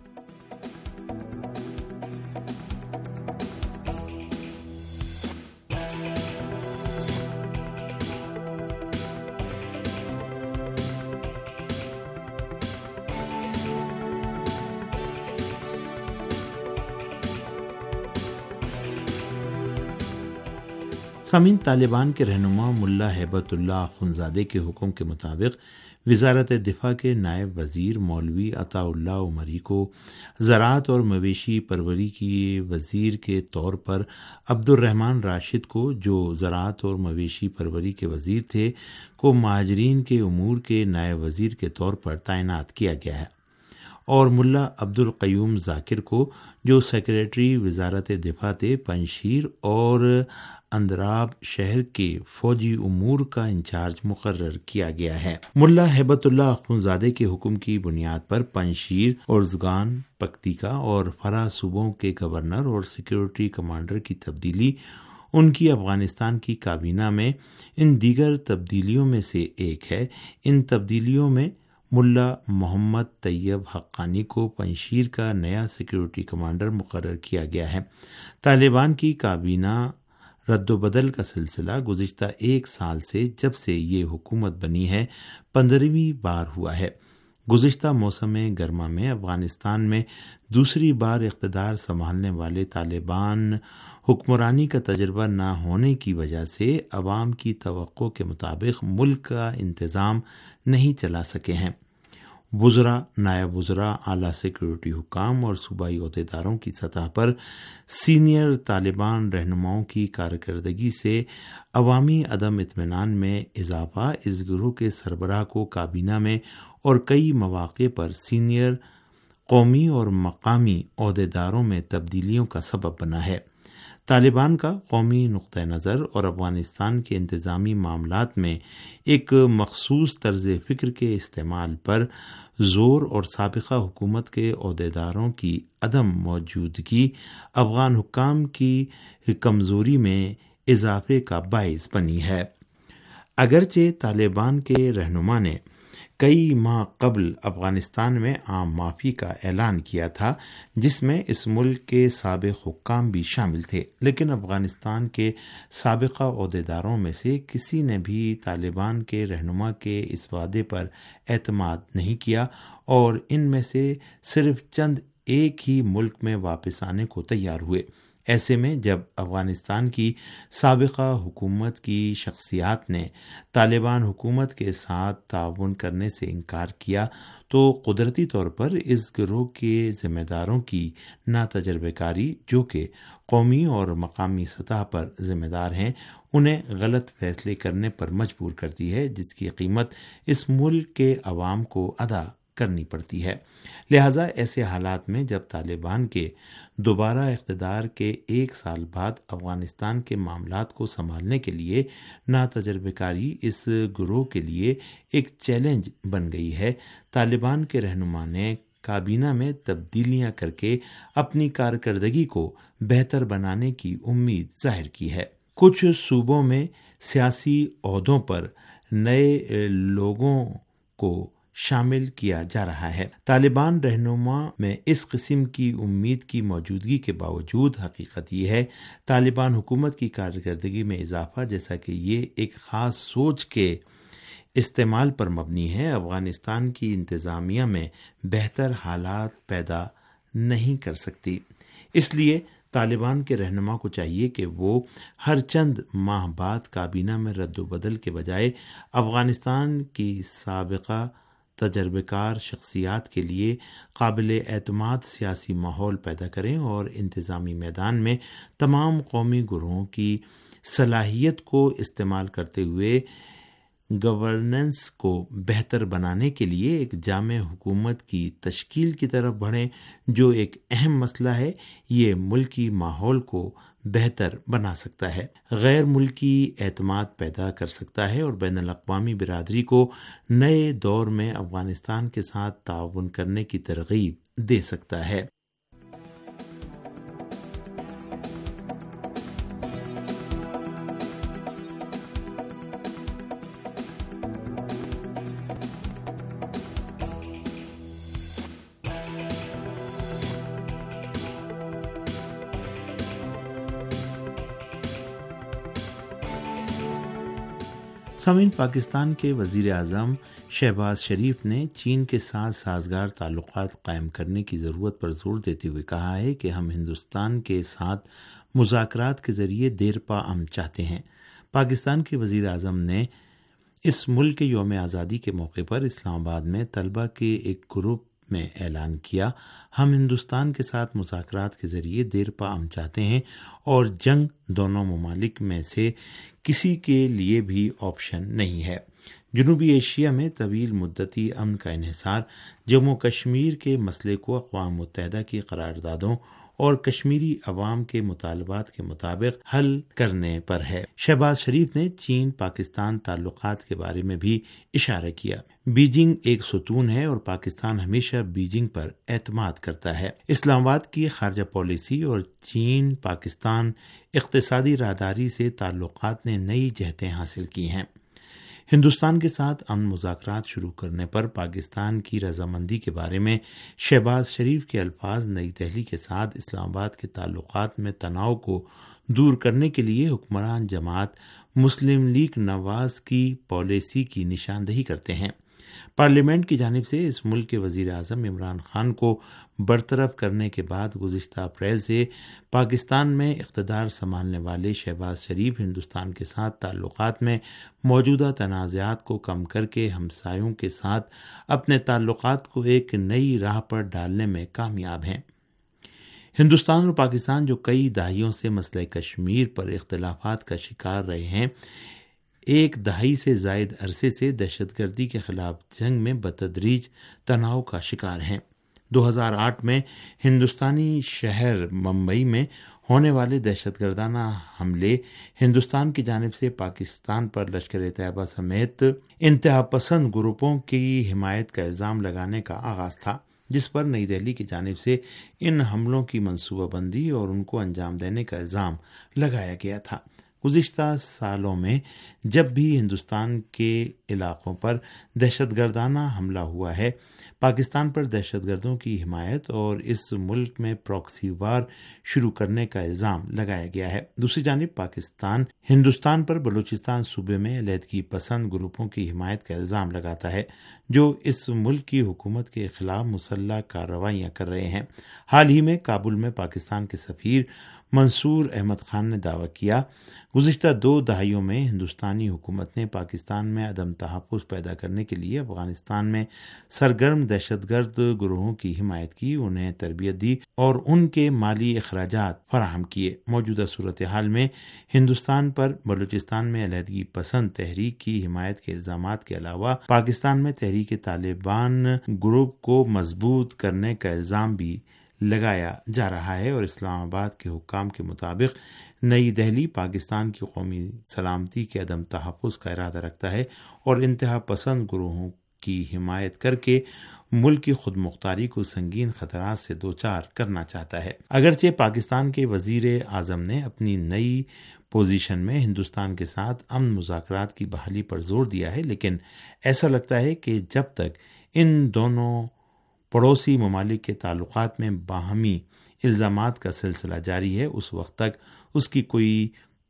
سامعین، طالبان کے رہنما ملا ہیبت اللہ اخندزادے کے حکم کے مطابق وزارت دفاع کے نائب وزیر مولوی عطا اللہ عمری کو زراعت اور مویشی پروری کی وزیر کے طور پر عبد الرحمن راشد کو، جو زراعت اور مویشی پروری کے وزیر تھے، کو مہاجرین کے امور کے نائب وزیر کے طور پر تعینات کیا گیا ہے، اور ملا عبد القیوم ذاکر کو، جو سیکریٹری وزارت دفاع تھے، پنجشیر اور اندراب شہر کے فوجی امور کا انچارج مقرر کیا گیا ہے۔ ملا ہیبت اللہ اخندزادے کے حکم کی بنیاد پر پنجشیر، ارزگان، پکتیکا اور فرا صوبوں کے گورنر اور سیکورٹی کمانڈر کی تبدیلی ان کی افغانستان کی کابینہ میں ان دیگر تبدیلیوں میں سے ایک ہے۔ ان تبدیلیوں میں ملا محمد طیب حقانی کو پنجشیر کا نیا سیکورٹی کمانڈر مقرر کیا گیا ہے۔ طالبان کی کابینہ رد و بدل کا سلسلہ گزشتہ ایک سال سے جب سے یہ حکومت بنی ہے پندرہویں بار ہوا ہے۔ گزشتہ موسم گرما میں افغانستان میں دوسری بار اقتدار سنبھالنے والے طالبان حکمرانی کا تجربہ نہ ہونے کی وجہ سے عوام کی توقع کے مطابق ملک کا انتظام نہیں چلا سکے ہیں۔ وزراء، نائب وزراء، اعلیٰ سیکورٹی حکام اور صوبائی عہدیداروں کی سطح پر سینئر طالبان رہنماؤں کی کارکردگی سے عوامی عدم اطمینان میں اضافہ اس گروہ کے سربراہ کو کابینہ میں اور کئی مواقع پر سینئر قومی اور مقامی عہدیداروں میں تبدیلیوں کا سبب بنا ہے۔ طالبان کا قومی نقطہ نظر اور افغانستان کے انتظامی معاملات میں ایک مخصوص طرز فکر کے استعمال پر زور اور سابقہ حکومت کے عہدیداروں کی عدم موجودگی افغان حکام کی کمزوری میں اضافے کا باعث بنی ہے۔ اگرچہ طالبان کے رہنما نے کئی ماہ قبل افغانستان میں عام معافی کا اعلان کیا تھا، جس میں اس ملک کے سابق حکام بھی شامل تھے، لیکن افغانستان کے سابقہ عہدیداروں میں سے کسی نے بھی طالبان کے رہنما کے اس وعدے پر اعتماد نہیں کیا، اور ان میں سے صرف چند ایک ہی ملک میں واپس آنے کو تیار ہوئے۔ ایسے میں جب افغانستان کی سابقہ حکومت کی شخصیات نے طالبان حکومت کے ساتھ تعاون کرنے سے انکار کیا تو قدرتی طور پر اس گروہ کے ذمہ داروں کی ناتجربہ کاری، جو کہ قومی اور مقامی سطح پر ذمہ دار ہیں، انہیں غلط فیصلے کرنے پر مجبور کرتی ہے، جس کی قیمت اس ملک کے عوام کو ادا کرنی پڑتی ہے۔ لہذا ایسے حالات میں جب طالبان کے دوبارہ اقتدار کے ایک سال بعد افغانستان کے معاملات کو سنبھالنے کے لیے ناتجربہ کاری اس گروہ کے لیے ایک چیلنج بن گئی ہے، طالبان کے رہنما نے کابینہ میں تبدیلیاں کر کے اپنی کارکردگی کو بہتر بنانے کی امید ظاہر کی ہے۔ کچھ صوبوں میں سیاسی عہدوں پر نئے لوگوں کو شامل کیا جا رہا ہے۔ طالبان رہنما میں اس قسم کی امید کی موجودگی کے باوجود حقیقت یہ ہے طالبان حکومت کی کارکردگی میں اضافہ، جیسا کہ یہ ایک خاص سوچ کے استعمال پر مبنی ہے، افغانستان کی انتظامیہ میں بہتر حالات پیدا نہیں کر سکتی۔ اس لیے طالبان کے رہنما کو چاہیے کہ وہ ہر چند ماہ بعد کابینہ میں رد و بدل کے بجائے افغانستان کی سابقہ تجربہ کار شخصیات کے لیے قابل اعتماد سیاسی ماحول پیدا کریں اور انتظامی میدان میں تمام قومی گروہوں کی صلاحیت کو استعمال کرتے ہوئے گورننس کو بہتر بنانے کے لیے ایک جامع حکومت کی تشکیل کی طرف بڑھیں، جو ایک اہم مسئلہ ہے۔ یہ ملکی ماحول کو بہتر بنا سکتا ہے، غیر ملکی اعتماد پیدا کر سکتا ہے اور بین الاقوامی برادری کو نئے دور میں افغانستان کے ساتھ تعاون کرنے کی ترغیب دے سکتا ہے۔ سامعین، پاکستان کے وزیر اعظم شہباز شریف نے چین کے ساتھ سازگار تعلقات قائم کرنے کی ضرورت پر زور دیتے ہوئے کہا ہے کہ ہم ہندوستان کے ساتھ مذاکرات کے ذریعے دیر پا امن چاہتے ہیں۔ پاکستان کے وزیر اعظم نے اس ملک کے یوم آزادی کے موقع پر اسلام آباد میں طلبہ کے ایک گروپ میں اعلان کیا، ہم ہندوستان کے ساتھ مذاکرات کے ذریعے دیر پا امن چاہتے ہیں اور جنگ دونوں ممالک میں سے کسی کے لیے بھی آپشن نہیں ہے۔ جنوبی ایشیا میں طویل مدتی امن کا انحصار جموں کشمیر کے مسئلے کو اقوام متحدہ کی قراردادوں اور کشمیری عوام کے مطالبات کے مطابق حل کرنے پر ہے۔ شہباز شریف نے چین پاکستان تعلقات کے بارے میں بھی اشارہ کیا۔ بیجنگ ایک ستون ہے اور پاکستان ہمیشہ بیجنگ پر اعتماد کرتا ہے۔ اسلام آباد کی خارجہ پالیسی اور چین پاکستان اقتصادی راہداری سے تعلقات نے نئی جہتیں حاصل کی ہیں۔ ہندوستان کے ساتھ امن مذاکرات شروع کرنے پر پاکستان کی رضامندی کے بارے میں شہباز شریف کے الفاظ نئی دہلی کے ساتھ اسلام آباد کے تعلقات میں تناؤ کو دور کرنے کے لیے حکمران جماعت مسلم لیگ نواز کی پالیسی کی نشاندہی کرتے ہیں۔ پارلیمنٹ کی جانب سے اس ملک کے وزیر اعظم عمران خان کو برطرف کرنے کے بعد گزشتہ اپریل سے پاکستان میں اقتدار سنبھالنے والے شہباز شریف ہندوستان کے ساتھ تعلقات میں موجودہ تنازعات کو کم کر کے ہمسایوں کے ساتھ اپنے تعلقات کو ایک نئی راہ پر ڈالنے میں کامیاب ہیں۔ ہندوستان اور پاکستان جو کئی دہائیوں سے مسئلہ کشمیر پر اختلافات کا شکار رہے ہیں، ایک دہائی سے زائد عرصے سے دہشت گردی کے خلاف جنگ میں بتدریج تناؤ کا شکار ہیں۔ دو ہزار آٹھ میں ہندوستانی شہر ممبئی میں ہونے والے دہشت گردانہ حملے ہندوستان کی جانب سے پاکستان پر لشکر طیبہ سمیت انتہا پسند گروپوں کی حمایت کا الزام لگانے کا آغاز تھا، جس پر نئی دہلی کی جانب سے ان حملوں کی منصوبہ بندی اور ان کو انجام دینے کا الزام لگایا گیا تھا۔ گزشتہ سالوں میں جب بھی ہندوستان کے علاقوں پر دہشت گردانہ حملہ ہوا ہے، پاکستان پر دہشت گردوں کی حمایت اور اس ملک میں پراکسی وار شروع کرنے کا الزام لگایا گیا ہے۔ دوسری جانب پاکستان ہندوستان پر بلوچستان صوبے میں علیحدگی پسند گروپوں کی حمایت کا الزام لگاتا ہے، جو اس ملک کی حکومت کے خلاف مسلح کارروائیاں کر رہے ہیں۔ حال ہی میں کابل میں پاکستان کے سفیر منصور احمد خان نے دعویٰ کیا، گزشتہ دو دہائیوں میں ہندوستانی حکومت نے پاکستان میں عدم تحفظ پیدا کرنے کے لیے افغانستان میں سرگرم دہشت گرد گروہوں کی حمایت کی، انہیں تربیت دی اور ان کے مالی اخراجات فراہم کیے۔ موجودہ صورتحال میں ہندوستان پر بلوچستان میں علیحدگی پسند تحریک کی حمایت کے الزامات کے علاوہ پاکستان میں تحریک طالبان گروپ کو مضبوط کرنے کا الزام بھی لگایا جا رہا ہے، اور اسلام آباد کے حکام کے مطابق نئی دہلی پاکستان کی قومی سلامتی کے عدم تحفظ کا ارادہ رکھتا ہے اور انتہا پسند گروہوں کی حمایت کر کے ملک کی خود مختاری کو سنگین خطرات سے دوچار کرنا چاہتا ہے۔ اگرچہ پاکستان کے وزیر اعظم نے اپنی نئی پوزیشن میں ہندوستان کے ساتھ امن مذاکرات کی بحالی پر زور دیا ہے، لیکن ایسا لگتا ہے کہ جب تک ان دونوں پڑوسی ممالک کے تعلقات میں باہمی الزامات کا سلسلہ جاری ہے، اس وقت تک اس کی کوئی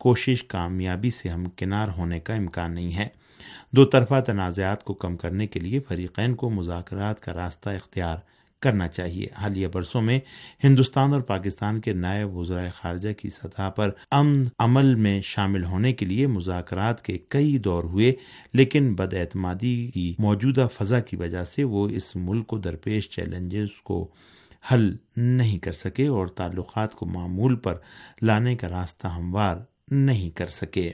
کوشش کامیابی سے ہمکنار ہونے کا امکان نہیں ہے۔ دو طرفہ تنازعات کو کم کرنے کے لیے فریقین کو مذاکرات کا راستہ اختیار کرنا چاہیے۔ حالیہ برسوں میں ہندوستان اور پاکستان کے نائب وزرائے خارجہ کی سطح پر امن عمل میں شامل ہونے کے لیے مذاکرات کے کئی دور ہوئے، لیکن بداعتمادی کی موجودہ فضا کی وجہ سے وہ اس ملک کو درپیش چیلنجز کو حل نہیں کر سکے اور تعلقات کو معمول پر لانے کا راستہ ہموار نہیں کر سکے۔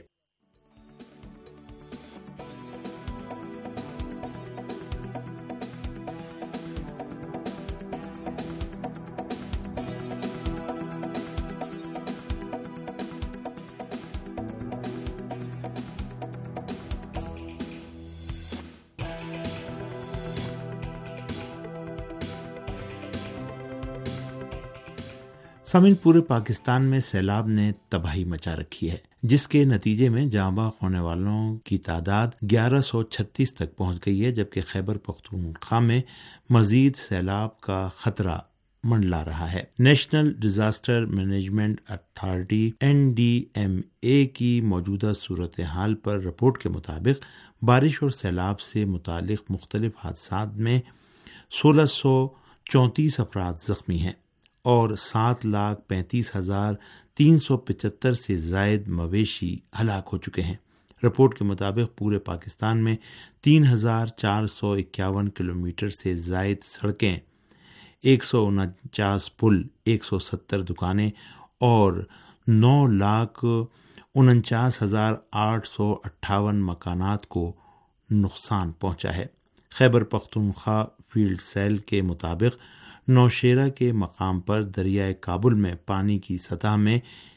سامعین، پورے پاکستان میں سیلاب نے تباہی مچا رکھی ہے، جس کے نتیجے میں جاں بحق ہونے والوں کی تعداد گیارہ سو چھتیس تک پہنچ گئی ہے، جبکہ خیبر پختونخوا میں مزید سیلاب کا خطرہ منڈلا رہا ہے۔ National disaster management authority N D M A کی موجودہ صورتحال پر رپورٹ کے مطابق بارش اور سیلاب سے متعلق مختلف حادثات میں سولہ سو چونتیس افراد زخمی ہیں اور سات لاکھ پینتیس ہزار تین سو پچہتر سے زائد مویشی ہلاک ہو چکے ہیں۔ رپورٹ کے مطابق پورے پاکستان میں تین ہزار چار سو اکیاون کلومیٹر سے زائد سڑکیں، ایک سو انچاس پل، ایک سو ستر دکانیں اور نو لاکھ انچاس ہزار آٹھ سو اٹھاون مکانات کو نقصان پہنچا ہے۔ خیبر پختونخوا فیلڈ سیل کے مطابق نوشیرہ کے مقام پر دریائے کابل میں پانی کی سطح میں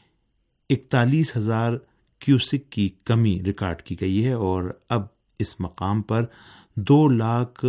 اکتالیس ہزار کیوسک کی کمی ریکارڈ کی گئی ہے اور اب اس مقام پر دو لاکھ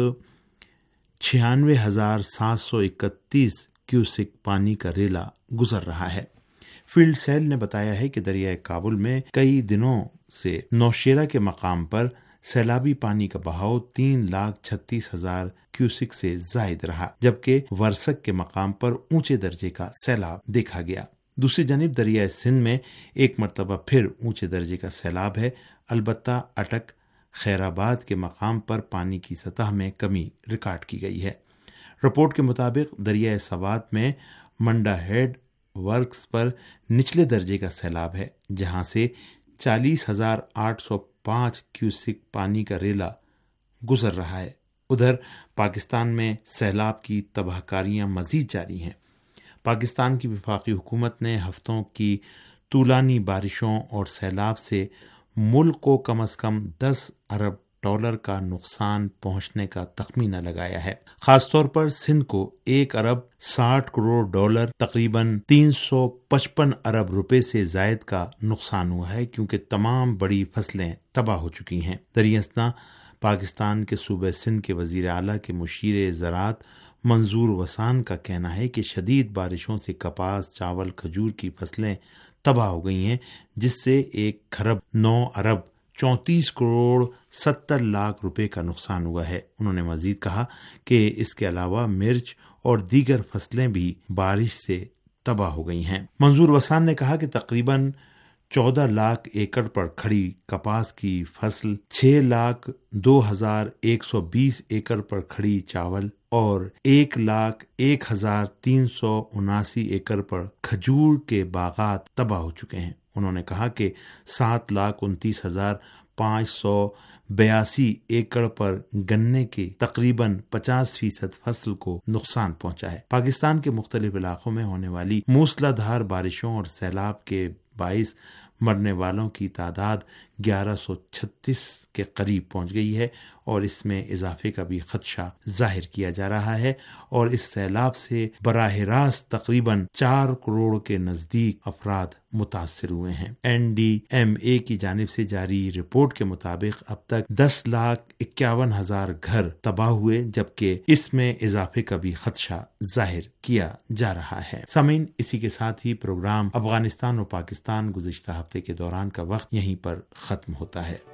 چھیانوے ہزار سات سو اکتیس کیوسک پانی کا ریلا گزر رہا ہے۔ فیلڈ سیل نے بتایا ہے کہ دریائے کابل میں کئی دنوں سے نوشیرہ کے مقام پر سیلابی پانی کا بہاؤ تین لاکھ چھتیس ہزار کیوسک سے زائد رہا، جبکہ ورسک کے مقام پر اونچے درجے کا سیلاب دیکھا گیا۔ دوسری جانب دریائے سندھ میں ایک مرتبہ پھر اونچے درجے کا سیلاب ہے، البتہ اٹک خیرآباد کے مقام پر پانی کی سطح میں کمی ریکارڈ کی گئی ہے۔ رپورٹ کے مطابق دریائے سوات میں منڈا ہیڈ ورکس پر نچلے درجے کا سیلاب ہے، جہاں سے چالیس ہزار آٹھ سو پانچ کیوسک پانی کا ریلا گزر رہا ہے۔ ادھر پاکستان میں سیلاب کی تباہ کاریاں مزید جاری ہیں۔ پاکستان کی وفاقی حکومت نے ہفتوں کی طولانی بارشوں اور سیلاب سے ملک کو کم از کم دس ارب ڈالر کا نقصان پہنچنے کا تخمینہ لگایا ہے۔ خاص طور پر سندھ کو ایک ارب ساٹھ کروڑ ڈالر تقریباً تین سو پچپن ارب روپے سے زائد کا نقصان ہوا ہے، کیونکہ تمام بڑی فصلیں تباہ ہو چکی ہیں۔ دریں پاکستان کے صوبہ سندھ کے وزیر اعلیٰ کے مشیر زراعت منظور وسان کا کہنا ہے کہ شدید بارشوں سے کپاس، چاول، کھجور کی فصلیں تباہ ہو گئی ہیں، جس سے ایک کھرب نو ارب چونتیس کروڑ ستر لاکھ روپے کا نقصان ہوا ہے۔ انہوں نے مزید کہا کہ اس کے علاوہ مرچ اور دیگر فصلیں بھی بارش سے تباہ ہو گئی ہیں۔ منظور وسان نے کہا کہ تقریباً چودہ لاکھ ایکڑ پر کھڑی کپاس کی فصل، چھ لاکھ دو ہزار ایک سو بیس ایکڑ پر کھڑی چاول اور ایک لاکھ ایک ہزار تین سو اناسی ایکڑ پر کھجور کے باغات تباہ ہو چکے ہیں۔ انہوں نے کہا کہ سات لاکھ انتیس ہزار پانچ سو بیاسی ایکڑ پر گنے کے تقریباً پچاس فیصد فصل کو نقصان پہنچا ہے۔ پاکستان کے مختلف علاقوں میں ہونے والی موسلا دھار بارشوں اور سیلاب کے باعث مرنے والوں کی تعداد گیارہ سو چھتیس کے قریب پہنچ گئی ہے اور اس میں اضافے کا بھی خدشہ ظاہر کیا جا رہا ہے، اور اس سیلاب سے براہ راست تقریباً چار کروڑ کے نزدیک افراد متاثر ہوئے ہیں۔ این ڈی ایم اے کی جانب سے جاری رپورٹ کے مطابق اب تک دس لاکھ اکیاون ہزار گھر تباہ ہوئے، جبکہ اس میں اضافے کا بھی خدشہ ظاہر کیا جا رہا ہے۔ سامعین، اسی کے ساتھ ہی پروگرام افغانستان اور پاکستان گزشتہ ہفتے کے دوران کا وقت یہیں پر ختم ہوتا ہے۔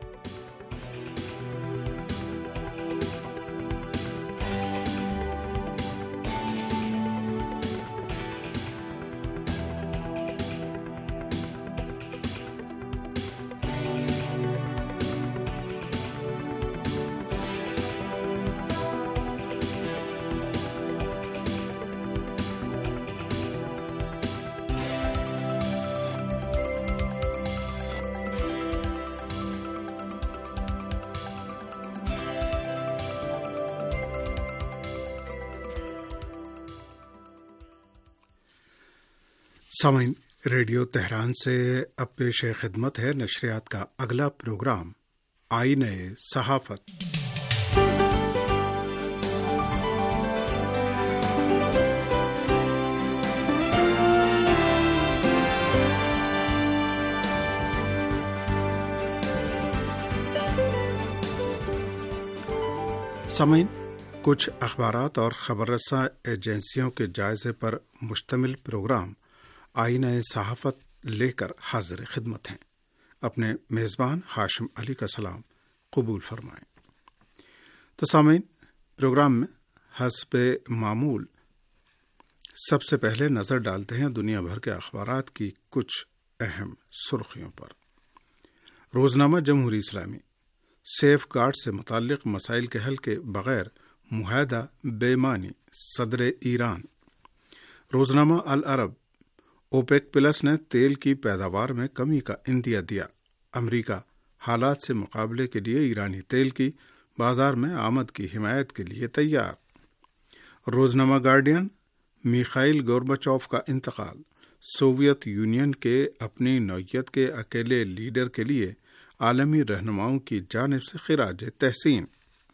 سامعین، ریڈیو تہران سے اب پیش خدمت ہے نشریات کا اگلا پروگرام آئینہ صحافت۔ سامعین، کچھ اخبارات اور خبر رساں ایجنسیوں کے جائزے پر مشتمل پروگرام آئینہ صحافت لے کر حاضر خدمت ہیں۔ اپنے میزبان ہاشم علی کا سلام قبول فرمائیں۔ تو سامعین، پروگرام میں حسب معمول سب سے پہلے نظر ڈالتے ہیں دنیا بھر کے اخبارات کی کچھ اہم سرخیوں پر۔ روزنامہ جمہوری اسلامی، سیف گارڈ سے متعلق مسائل کے حل کے بغیر معاہدہ بے معنی، صدر ایران۔ روزنامہ العرب، اوپیک پلس نے تیل کی پیداوار میں کمی کا اندیہ دیا، امریکہ حالات سے مقابلے کے لیے ایرانی تیل کی بازار میں آمد کی حمایت کے لیے تیار۔ روزنامہ گارڈین، میخائیل گورباچوف کا انتقال، سوویت یونین کے اپنی نوعیت کے اکیلے لیڈر کے لیے عالمی رہنماؤں کی جانب سے خراج تحسین۔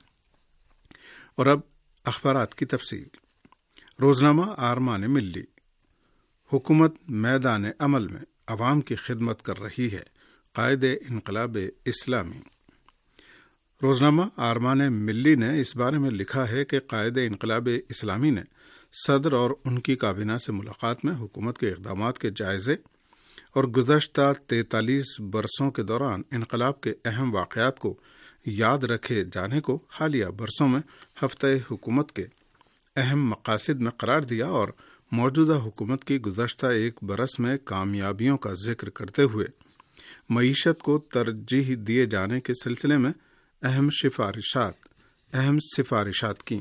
اور اب اخبارات کی تفصیل۔ روزنامہ آرمان ملی، حکومت میدان عمل میں عوام کی خدمت کر رہی ہے، قائد انقلاب اسلامی۔ روزنامہ آرمان ملی نے اس بارے میں لکھا ہے کہ قائد انقلاب اسلامی نے صدر اور ان کی کابینہ سے ملاقات میں حکومت کے اقدامات کے جائزے اور گزشتہ تینتالیس برسوں کے دوران انقلاب کے اہم واقعات کو یاد رکھے جانے کو حالیہ برسوں میں ہفتہ حکومت کے اہم مقاصد میں قرار دیا اور موجودہ حکومت کی گزشتہ ایک برس میں کامیابیوں کا ذکر کرتے ہوئے معیشت کو ترجیح دیے جانے کے سلسلے میں اہم سفارشات اہم سفارشات کی۔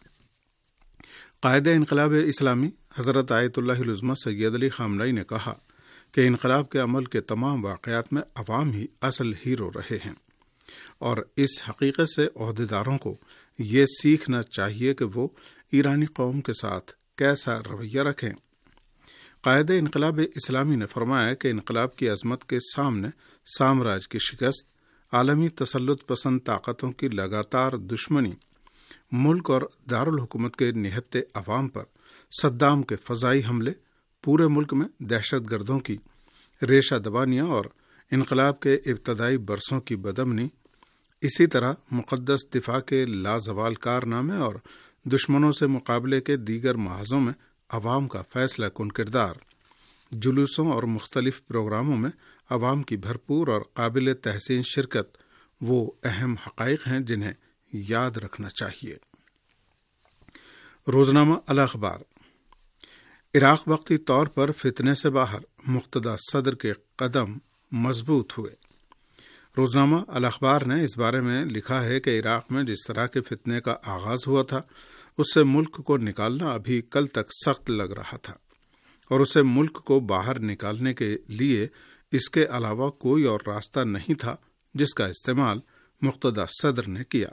قائد انقلاب اسلامی حضرت آیت اللہ العظمہ سید علی خامنئی نے کہا کہ انقلاب کے عمل کے تمام واقعات میں عوام ہی اصل ہیرو رہے ہیں، اور اس حقیقت سے عہدیداروں کو یہ سیکھنا چاہیے کہ وہ ایرانی قوم کے ساتھ کیسا رویہ رکھیں۔ قائد انقلاب اسلامی نے فرمایا کہ انقلاب کی عظمت کے سامنے سامراج کی شکست، عالمی تسلط پسند طاقتوں کی لگاتار دشمنی، ملک اور دارالحکومت کے نہتے عوام پر صدام کے فضائی حملے، پورے ملک میں دہشت گردوں کی ریشہ دبانیاں اور انقلاب کے ابتدائی برسوں کی بدامنی، اسی طرح مقدس دفاع کے لازوال کارنامے اور دشمنوں سے مقابلے کے دیگر محاذوں میں عوام کا فیصلہ کن کردار، جلوسوں اور مختلف پروگراموں میں عوام کی بھرپور اور قابل تحسین شرکت وہ اہم حقائق ہیں جنہیں یاد رکھنا چاہیے۔ روزنامہ الاخبار، عراق وقتی طور پر فتنے سے باہر، مقتدی صدر کے قدم مضبوط ہوئے۔ روزنامہ الاخبار نے اس بارے میں لکھا ہے کہ عراق میں جس طرح کے فتنے کا آغاز ہوا تھا، اس سے ملک کو نکالنا ابھی کل تک سخت لگ رہا تھا، اور اسے ملک کو باہر نکالنے کے لیے اس کے علاوہ کوئی اور راستہ نہیں تھا جس کا استعمال مقتدی صدر نے کیا۔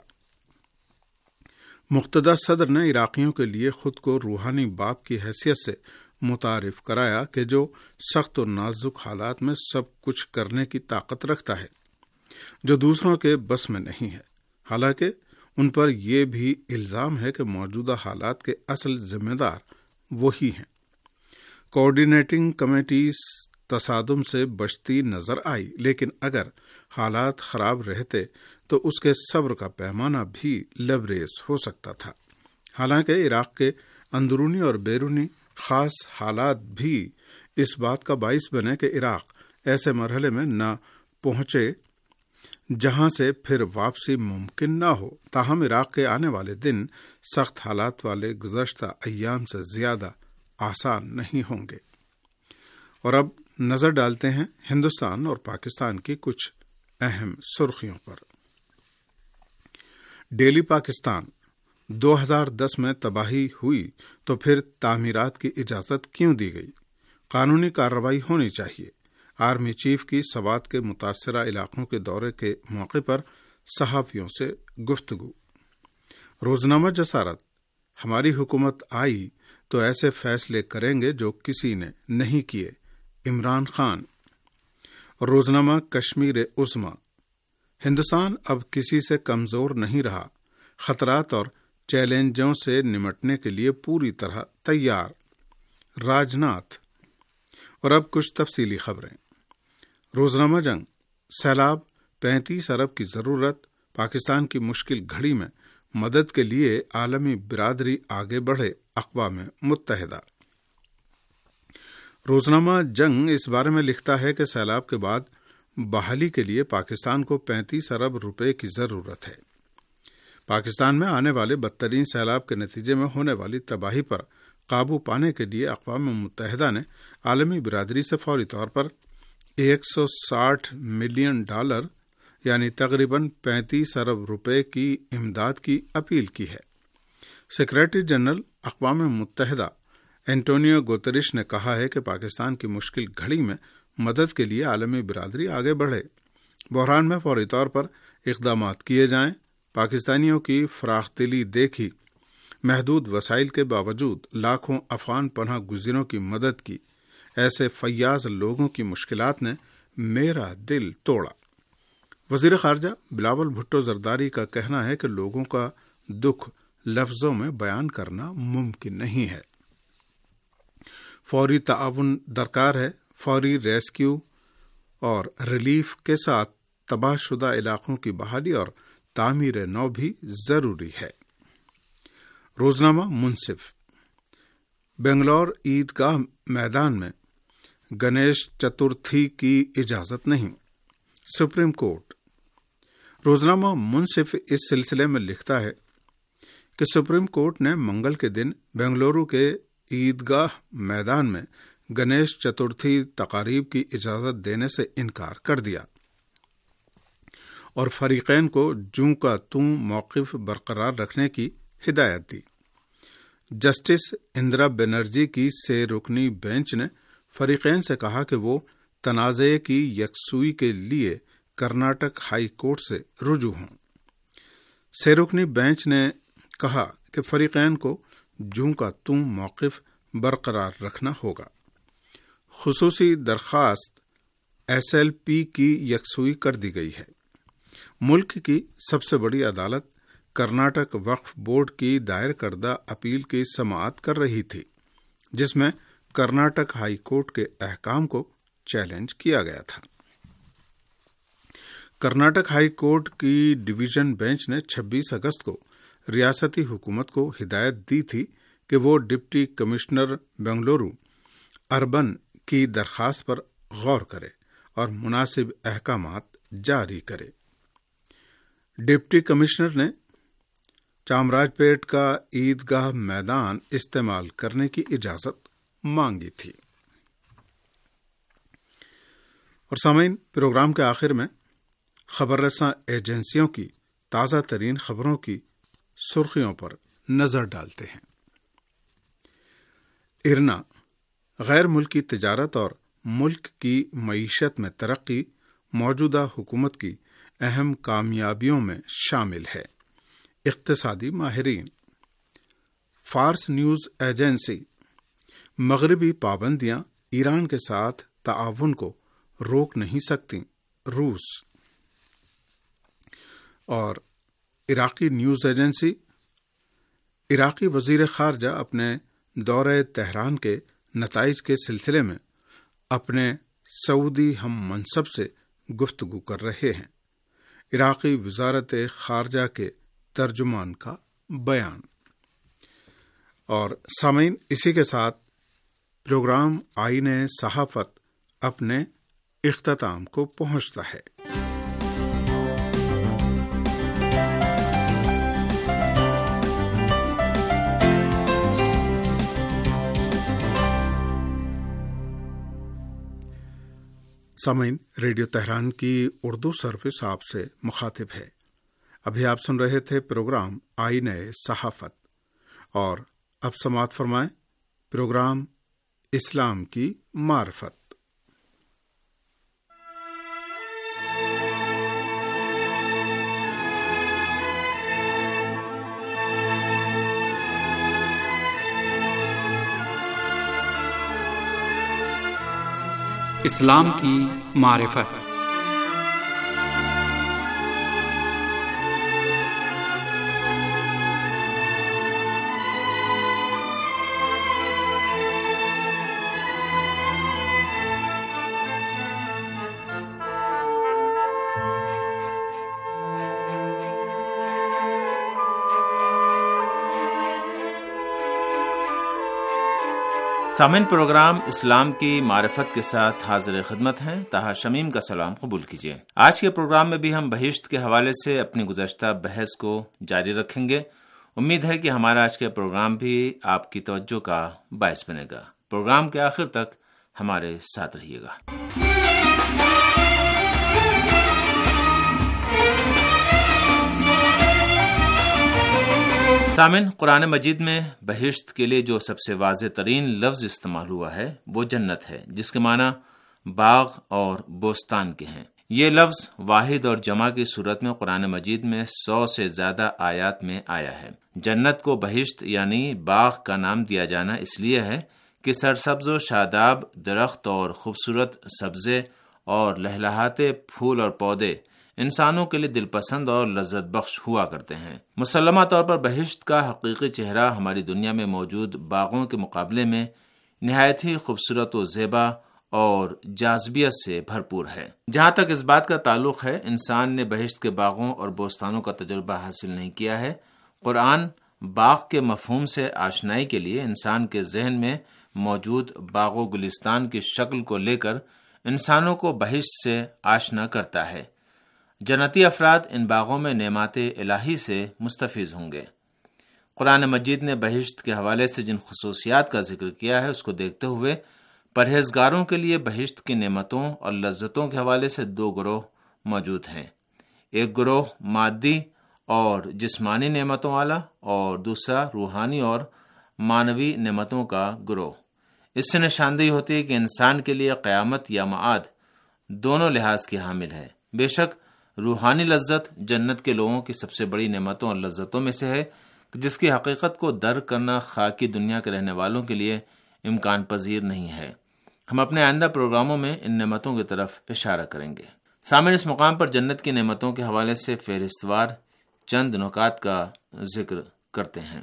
مقتدی صدر نے عراقیوں کے لیے خود کو روحانی باپ کی حیثیت سے متعارف کرایا کہ جو سخت و نازک حالات میں سب کچھ کرنے کی طاقت رکھتا ہے جو دوسروں کے بس میں نہیں ہے، حالانکہ ان پر یہ بھی الزام ہے کہ موجودہ حالات کے اصل ذمہ دار وہی ہیں۔ کوآرڈینیٹنگ کمیٹی تصادم سے بچتی نظر آئی، لیکن اگر حالات خراب رہتے تو اس کے صبر کا پیمانہ بھی لبریز ہو سکتا تھا۔ حالانکہ عراق کے اندرونی اور بیرونی خاص حالات بھی اس بات کا باعث بنے کہ عراق ایسے مرحلے میں نہ پہنچے جہاں سے پھر واپسی ممکن نہ ہو، تاہم عراق کے آنے والے دن سخت حالات والے گزشتہ ایام سے زیادہ آسان نہیں ہوں گے۔ اور اب نظر ڈالتے ہیں ہندوستان اور پاکستان کی کچھ اہم سرخیوں پر۔ ڈیلی پاکستان، دو ہزار دس میں تباہی ہوئی تو پھر تعمیرات کی اجازت کیوں دی گئی؟ قانونی کارروائی ہونی چاہیے۔ آرمی چیف کی سوات کے متاثرہ علاقوں کے دورے کے موقع پر صحافیوں سے گفتگو۔ روزنامہ جسارت، ہماری حکومت آئی تو ایسے فیصلے کریں گے جو کسی نے نہیں کیے، عمران خان۔ روزنامہ کشمیر عظمی، ہندوستان اب کسی سے کمزور نہیں رہا، خطرات اور چیلنجوں سے نمٹنے کے لیے پوری طرح تیار، راجناتھ۔ اور اب کچھ تفصیلی خبریں۔ روزنامہ جنگ، سیلاب، پینتیس ارب کی ضرورت، پاکستان کی مشکل گھڑی میں مدد کے لیے عالمی برادری آگے بڑھے، اقوام متحدہ۔ روزنامہ جنگ اس بارے میں لکھتا ہے کہ سیلاب کے بعد بحالی کے لیے پاکستان کو پینتیس ارب روپے کی ضرورت ہے۔ پاکستان میں آنے والے بدترین سیلاب کے نتیجے میں ہونے والی تباہی پر قابو پانے کے لیے اقوام متحدہ نے عالمی برادری سے فوری طور پر ایک سو ساٹھ ملین ڈالر یعنی تقریباً پینتیس ارب روپے کی امداد کی اپیل کی ہے۔ سیکریٹری جنرل اقوام متحدہ اینٹونیو گوتریش نے کہا ہے کہ پاکستان کی مشکل گھڑی میں مدد کے لیے عالمی برادری آگے بڑھے، بحران میں فوری طور پر اقدامات کیے جائیں، پاکستانیوں کی فراخ دلی دیکھی، محدود وسائل کے باوجود لاکھوں افغان پناہ گزینوں کی مدد کی، ایسے فیاض لوگوں کی مشکلات نے میرا دل توڑا۔ وزیر خارجہ بلاول بھٹو زرداری کا کہنا ہے کہ لوگوں کا دکھ لفظوں میں بیان کرنا ممکن نہیں ہے، فوری تعاون درکار ہے، فوری ریسکیو اور ریلیف کے ساتھ تباہ شدہ علاقوں کی بحالی اور تعمیر نو بھی ضروری ہے۔ روزنامہ منصف، بنگلور عیدگاہ میدان میں گنیش چترتھی کی اجازت نہیں، سپریم کورٹ۔ روزنامہ منصف اس سلسلے میں لکھتا ہے کہ سپریم کورٹ نے منگل کے دن بنگلورو کے عیدگاہ میدان میں گنیش چترتھی تقاریب کی اجازت دینے سے انکار کر دیا اور فریقین کو جوں کا توں موقف برقرار رکھنے کی ہدایت دی۔ جسٹس اندرا بنرجی کی سے رکنی بینچ نے فریقین سے کہا کہ وہ تنازع کی یکسوئی کے لیے کرناٹک ہائی کورٹ سے رجوع ہوں۔ سے رکنی بینچ نے کہا کہ فریقین کو جوں کا توں موقف برقرار رکھنا ہوگا۔ خصوصی درخواست ایس ایل پی کی یکسوئی کر دی گئی ہے۔ ملک کی سب سے بڑی عدالت کرناٹک وقف بورڈ کی دائر کردہ اپیل کی سماعت کر رہی تھی، جس میں کرناٹک ہائی کورٹ کے احکام کو چیلنج کیا گیا تھا۔ کرناٹک ہائی کورٹ کی ڈویژن بینچ نے چھبیس اگست کو ریاستی حکومت کو ہدایت دی تھی کہ وہ ڈپٹی کمشنر بنگلورو اربن کی درخواست پر غور کرے اور مناسب احکامات جاری کرے۔ ڈپٹی کمشنر نے چامراج پیٹ کا عیدگاہ میدان استعمال کرنے کی اجازت مانگی تھی۔ اور سامعین، پروگرام کے آخر میں خبر رساں ایجنسیوں کی تازہ ترین خبروں کی سرخیوں پر نظر ڈالتے ہیں۔ ارنا، غیر ملکی تجارت اور ملک کی معیشت میں ترقی موجودہ حکومت کی اہم کامیابیوں میں شامل ہے، اقتصادی ماہرین۔ فارس نیوز ایجنسی، مغربی پابندیاں ایران کے ساتھ تعاون کو روک نہیں سکتی، روس۔ اور عراقی نیوز ایجنسی، عراقی وزیر خارجہ اپنے دورہ تہران کے نتائج کے سلسلے میں اپنے سعودی ہم منصب سے گفتگو کر رہے ہیں، عراقی وزارت خارجہ کے ترجمان کا بیان۔ اور سامعین، اسی کے ساتھ پروگرام آئین صحافت اپنے اختتام کو پہنچتا ہے۔ سامعین، ریڈیو تہران کی اردو سروس آپ سے مخاطب ہے۔ ابھی آپ سن رہے تھے پروگرام آئین صحافت، اور اب سماعت فرمائیں پروگرام اسلام کی معرفت۔ اسلام کی معرفت۔ سامعین، پروگرام اسلام کی معرفت کے ساتھ حاضر خدمت ہیں۔ طاہر شمیم کا سلام قبول کیجیے۔ آج کے پروگرام میں بھی ہم بہشت کے حوالے سے اپنی گزشتہ بحث کو جاری رکھیں گے۔ امید ہے کہ ہمارا آج کا پروگرام بھی آپ کی توجہ کا باعث بنے گا۔ پروگرام کے آخر تک ہمارے ساتھ رہیے گا۔ سامعین، قرآن مجید میں بہشت کے لیے جو سب سے واضح ترین لفظ استعمال ہوا ہے وہ جنت ہے، جس کے معنی باغ اور بوستان کے ہیں۔ یہ لفظ واحد اور جمع کی صورت میں قرآن مجید میں سو سے زیادہ آیات میں آیا ہے۔ جنت کو بہشت یعنی باغ کا نام دیا جانا اس لیے ہے کہ سرسبز و شاداب درخت اور خوبصورت سبزے اور لہلہاتے پھول اور پودے انسانوں کے لیے دل پسند اور لذت بخش ہوا کرتے ہیں۔ مسلمہ طور پر بہشت کا حقیقی چہرہ ہماری دنیا میں موجود باغوں کے مقابلے میں نہایت ہی خوبصورت و زیبا اور جاذبیت سے بھرپور ہے۔ جہاں تک اس بات کا تعلق ہے انسان نے بہشت کے باغوں اور بوستانوں کا تجربہ حاصل نہیں کیا ہے، قرآن باغ کے مفہوم سے آشنائی کے لیے انسان کے ذہن میں موجود باغ و گلستان کی شکل کو لے کر انسانوں کو بہشت سے آشنا کرتا ہے۔ جنتی افراد ان باغوں میں نعمات الہی سے مستفیض ہوں گے۔ قرآن مجید نے بہشت کے حوالے سے جن خصوصیات کا ذکر کیا ہے اس کو دیکھتے ہوئے پرہیزگاروں کے لیے بہشت کی نعمتوں اور لذتوں کے حوالے سے دو گروہ موجود ہیں۔ ایک گروہ مادی اور جسمانی نعمتوں والا اور دوسرا روحانی اور معنوی نعمتوں کا گروہ۔ اس سے نشاندہی ہوتی ہے کہ انسان کے لیے قیامت یا معاد دونوں لحاظ کی حامل ہے۔ بے شک روحانی لذت جنت کے لوگوں کی سب سے بڑی نعمتوں اور لذتوں میں سے ہے، جس کی حقیقت کو درک کرنا خاکی دنیا کے رہنے والوں کے لیے امکان پذیر نہیں ہے۔ ہم اپنے آئندہ پروگراموں میں ان نعمتوں کی طرف اشارہ کریں گے۔ سامعین، اس مقام پر جنت کی نعمتوں کے حوالے سے فہرست وار چند نکات کا ذکر کرتے ہیں۔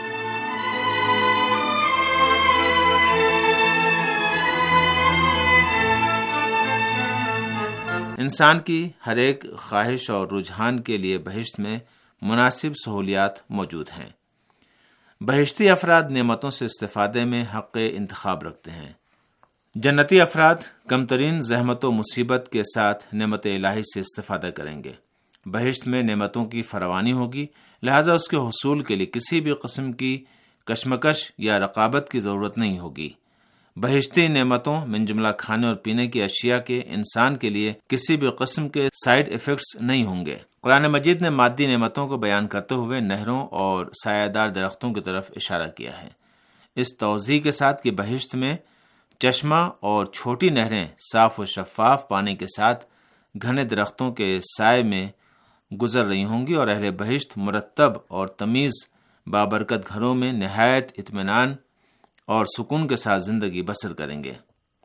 انسان کی ہر ایک خواہش اور رجحان کے لیے بہشت میں مناسب سہولیات موجود ہیں۔ بہشتی افراد نعمتوں سے استفادے میں حق انتخاب رکھتے ہیں۔ جنتی افراد کم ترین زحمت و مصیبت کے ساتھ نعمت الہی سے استفادہ کریں گے۔ بہشت میں نعمتوں کی فراوانی ہوگی، لہذا اس کے حصول کے لیے کسی بھی قسم کی کشمکش یا رقابت کی ضرورت نہیں ہوگی۔ بہشتی نعمتوں من جملہ کھانے اور پینے کی اشیاء کے انسان کے لیے کسی بھی قسم کے سائیڈ ایفیکٹس نہیں ہوں گے۔ قرآن مجید نے مادی نعمتوں کو بیان کرتے ہوئے نہروں اور سایہ دار درختوں کی طرف اشارہ کیا ہے، اس توضیح کے ساتھ کہ بہشت میں چشمہ اور چھوٹی نہریں صاف و شفاف پانی کے ساتھ گھنے درختوں کے سائے میں گزر رہی ہوں گی، اور اہل بہشت مرتب اور تمیز بابرکت گھروں میں نہایت اطمینان اور سکون کے ساتھ زندگی بسر کریں گے۔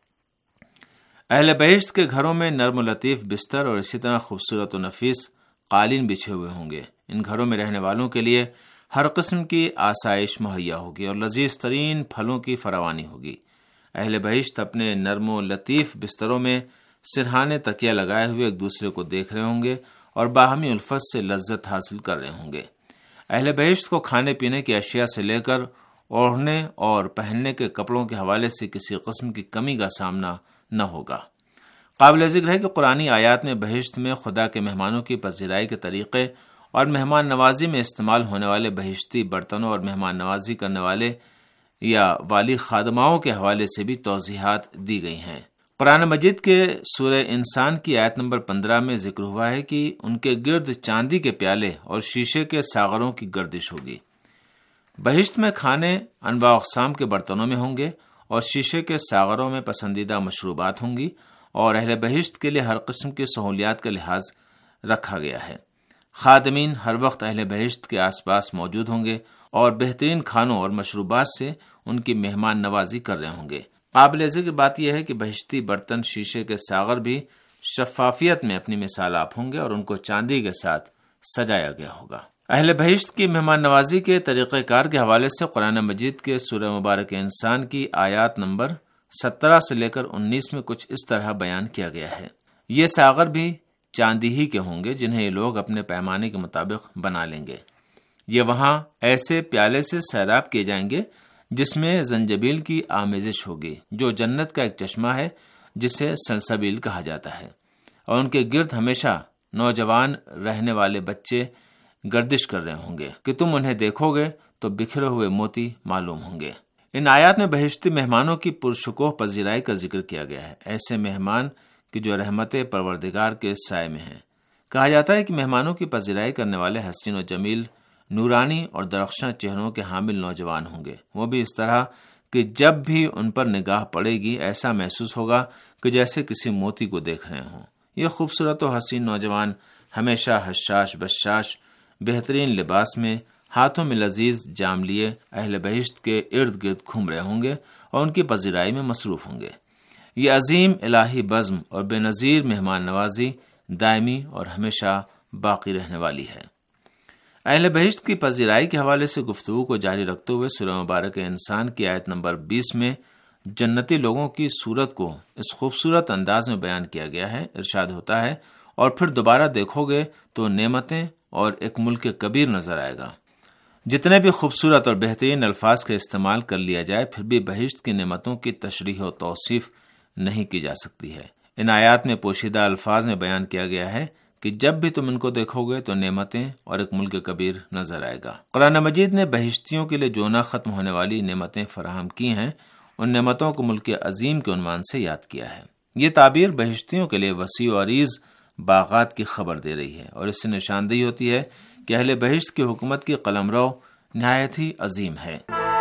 اہل بہشت کے گھروں میں نرم و لطیف بستر اور اسی طرح خوبصورت و نفیس قالین بچھے ہوئے ہوں گے۔ ان گھروں میں رہنے والوں کے لیے ہر قسم کی آسائش مہیا ہوگی اور لذیذ ترین پھلوں کی فراوانی ہوگی۔ اہل بہشت اپنے نرم و لطیف بستروں میں سرہانے تکیہ لگائے ہوئے ایک دوسرے کو دیکھ رہے ہوں گے اور باہمی الفت سے لذت حاصل کر رہے ہوں گے۔ اہل بہشت کو کھانے پینے کی اشیاء سے لے کر اوڑھنے اور پہننے کے کپڑوں کے حوالے سے کسی قسم کی کمی کا سامنا نہ ہوگا۔ قابل ذکر ہے کہ قرآنی آیات میں بہشت میں خدا کے مہمانوں کی پذیرائی کے طریقے اور مہمان نوازی میں استعمال ہونے والے بہشتی برتنوں اور مہمان نوازی کرنے والے یا والی خادماؤں کے حوالے سے بھی توضیحات دی گئی ہیں۔ قرآن مجید کے سورہ انسان کی آیت نمبر پندرہ میں ذکر ہوا ہے کہ ان کے گرد چاندی کے پیالے اور شیشے کے ساغروں کی گردش ہوگی۔ بہشت میں کھانے انواع اقسام کے برتنوں میں ہوں گے اور شیشے کے ساغروں میں پسندیدہ مشروبات ہوں گی، اور اہل بہشت کے لیے ہر قسم کی سہولیات کا لحاظ رکھا گیا ہے۔ خادمین ہر وقت اہل بہشت کے آس پاس موجود ہوں گے اور بہترین کھانوں اور مشروبات سے ان کی مہمان نوازی کر رہے ہوں گے قابل ذکر بات یہ ہے کہ بہشتی برتن شیشے کے ساغر بھی شفافیت میں اپنی مثال آپ ہوں گے اور ان کو چاندی کے ساتھ سجایا گیا ہوگا۔ اہل بہشت کی مہمان نوازی کے طریقہ کار کے حوالے سے قرآن مجید کے سورہ مبارک انسان کی آیات نمبر سترہ سے لے کر انیس میں کچھ اس طرح بیان کیا گیا ہے۔ یہ ساغر بھی چاندی ہی کے ہوں گے جنہیں یہ لوگ اپنے پیمانے کے مطابق بنا لیں گے۔ یہ وہاں ایسے پیالے سے سیراب کیے جائیں گے جس میں زنجبیل کی آمیزش ہوگی، جو جنت کا ایک چشمہ ہے جسے سلسبیل کہا جاتا ہے، اور ان کے گرد ہمیشہ نوجوان رہنے والے بچے گردش کر رہے ہوں گے کہ تم انہیں دیکھو گے تو بکھرے ہوئے موتی معلوم ہوں گے۔ ان آیات میں بہشتی مہمانوں کی پرشکوہ پذیرائی کا ذکر کیا گیا ہے، ایسے مہمان کہ جو رحمت پروردگار کے سائے میں ہیں۔ کہا جاتا ہے کہ مہمانوں کی پذیرائی کرنے والے حسین و جمیل، نورانی اور درخشاں چہروں کے حامل نوجوان ہوں گے، وہ بھی اس طرح کہ جب بھی ان پر نگاہ پڑے گی ایسا محسوس ہوگا کہ جیسے کسی موتی کو دیکھ رہے ہوں۔ یہ خوبصورت و حسین نوجوان ہمیشہ حشاش بشاش بہترین لباس میں، ہاتھوں میں لذیذ جام لیے اہل بہشت کے ارد گرد گھوم رہے ہوں گے اور ان کی پذیرائی میں مصروف ہوں گے۔ یہ عظیم الہی بزم اور بے نظیر مہمان نوازی دائمی اور ہمیشہ باقی رہنے والی ہے۔ اہل بہشت کی پذیرائی کے حوالے سے گفتگو کو جاری رکھتے ہوئے سورہ مبارک انسان کی آیت نمبر بیس میں جنتی لوگوں کی صورت کو اس خوبصورت انداز میں بیان کیا گیا ہے۔ ارشاد ہوتا ہے، اور پھر دوبارہ دیکھو گے تو نعمتیں اور ایک ملک کبیر نظر آئے گا۔ جتنے بھی خوبصورت اور بہترین الفاظ کا استعمال کر لیا جائے پھر بھی بہشت کی نعمتوں کی تشریح و توصیف نہیں کی جا سکتی ہے۔ ان آیات میں پوشیدہ الفاظ میں بیان کیا گیا ہے کہ جب بھی تم ان کو دیکھو گے تو نعمتیں اور ایک ملک کبیر نظر آئے گا۔ قرآن مجید نے بہشتیوں کے لیے جو نہ ختم ہونے والی نعمتیں فراہم کی ہیں، ان نعمتوں کو ملک عظیم کے عنوان سے یاد کیا ہے۔ یہ تعبیر بہشتیوں کے لیے وسیع و عریض باغات کی خبر دے رہی ہے، اور اس سے نشاندہی ہوتی ہے کہ اہل بہشت کی حکومت کی قلمرو نہایت ہی عظیم ہے۔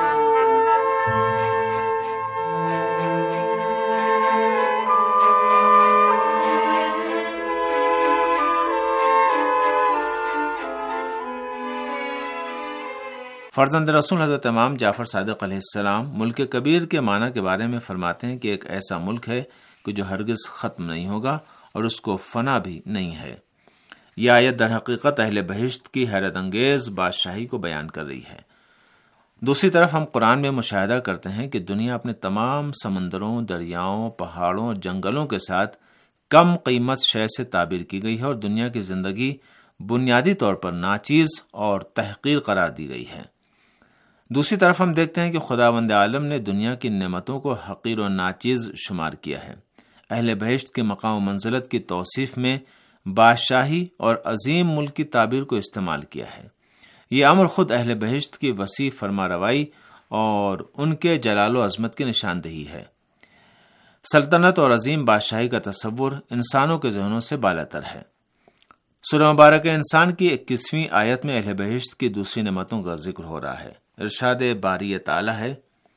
فرزند رسول حضرت امام جعفر صادق علیہ السلام ملک کبیر کے معنی کے بارے میں فرماتے ہیں کہ ایک ایسا ملک ہے کہ جو ہرگز ختم نہیں ہوگا اور اس کو فنا بھی نہیں ہے۔ یہ آیت در حقیقت اہل بہشت کی حیرت انگیز بادشاہی کو بیان کر رہی ہے۔ دوسری طرف ہم قرآن میں مشاہدہ کرتے ہیں کہ دنیا اپنے تمام سمندروں، دریاؤں، پہاڑوں اور جنگلوں کے ساتھ کم قیمت شے سے تعبیر کی گئی ہے، اور دنیا کی زندگی بنیادی طور پر ناچیز اور تحقیر قرار دی گئی ہے۔ دوسری طرف ہم دیکھتے ہیں کہ خداوند عالم نے دنیا کی نعمتوں کو حقیر و ناچیز شمار کیا ہے۔ اہل بہشت کے مقام و منزلت کی توصیف میں بادشاہی اور عظیم ملک کی تعبیر کو استعمال کیا ہے۔ یہ امر خود اہل بہشت کی وسیع فرما روائی اور ان کے جلال و عظمت کی نشاندہی ہے۔ سلطنت اور عظیم بادشاہی کا تصور انسانوں کے ذہنوں سے بالاتر ہے۔ سورہ مبارک انسان کی اکیسویں آیت میں اہل بہشت کی دوسری نعمتوں کا ذکر ہو رہا ہے۔ ارشاد باری تعالی ہے،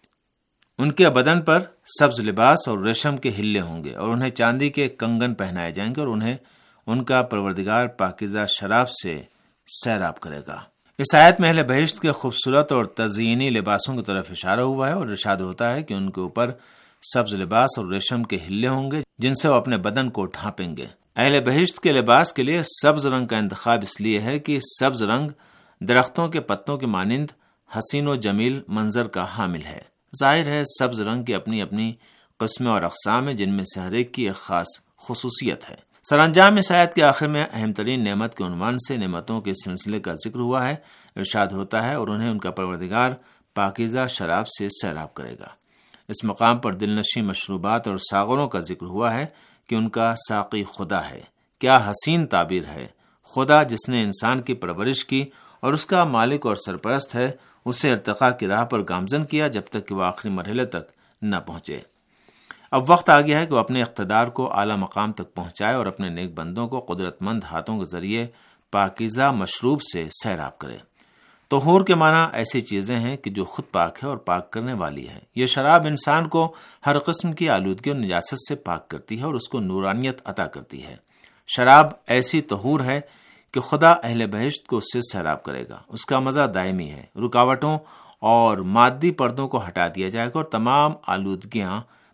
ان کے بدن پر سبز لباس اور ریشم کے ہلے ہوں گے، اور انہیں چاندی کے کنگن پہنائے جائیں گے، اور انہیں ان کا پروردگار پاکیزہ شراب سے سیراب کرے گا۔ اس آیت میں اہل بہشت کے خوبصورت اور تزئینی لباسوں کی طرف اشارہ ہوا ہے، اور ارشاد ہوتا ہے کہ ان کے اوپر سبز لباس اور ریشم کے ہلے ہوں گے جن سے وہ اپنے بدن کو ڈھانپیں گے۔ اہل بہشت کے لباس کے لیے سبز رنگ کا انتخاب اس لیے ہے کہ سبز رنگ درختوں کے پتوں کے مانند حسین و جمیل منظر کا حامل ہے۔ ظاہر ہے سبز رنگ کی اپنی اپنی قسمیں اور اقسام ہیں جن میں سے ہر ایک کی ایک خاص خصوصیت ہے۔ سر انجام اس آیت کے آخر میں اہم ترین نعمت کے عنوان سے نعمتوں کے سلسلے کا ذکر ہوا ہے۔ ارشاد ہوتا ہے، اور انہیں ان کا پروردگار پاکیزہ شراب سے سیراب کرے گا۔ اس مقام پر دل نشیں مشروبات اور ساغروں کا ذکر ہوا ہے کہ ان کا ساقی خدا ہے۔ کیا حسین تعبیر ہے! خدا جس نے انسان کی پرورش کی اور اس کا مالک اور سرپرست ہے، اسے ارتقاء کی راہ پر گامزن کیا جب تک کہ وہ آخری مرحلے تک نہ پہنچے۔ اب وقت آ گیا ہے کہ وہ اپنے اقتدار کو اعلیٰ مقام تک پہنچائے اور اپنے نیک بندوں کو قدرت مند ہاتھوں کے ذریعے پاکیزہ مشروب سے سیراب کرے۔ طہور کے معنی ایسی چیزیں ہیں کہ جو خود پاک ہے اور پاک کرنے والی ہے۔ یہ شراب انسان کو ہر قسم کی آلودگی اور نجاست سے پاک کرتی ہے اور اس کو نورانیت عطا کرتی ہے۔ شراب ایسی طہور ہے کہ خدا اہل بہشت کو اس سے سیراب کرے گا۔ اس کا مزہ دائمی ہے، رکاوٹوں اور مادی پردوں کو ہٹا دیا جائے گا اور تمام آلودگیاں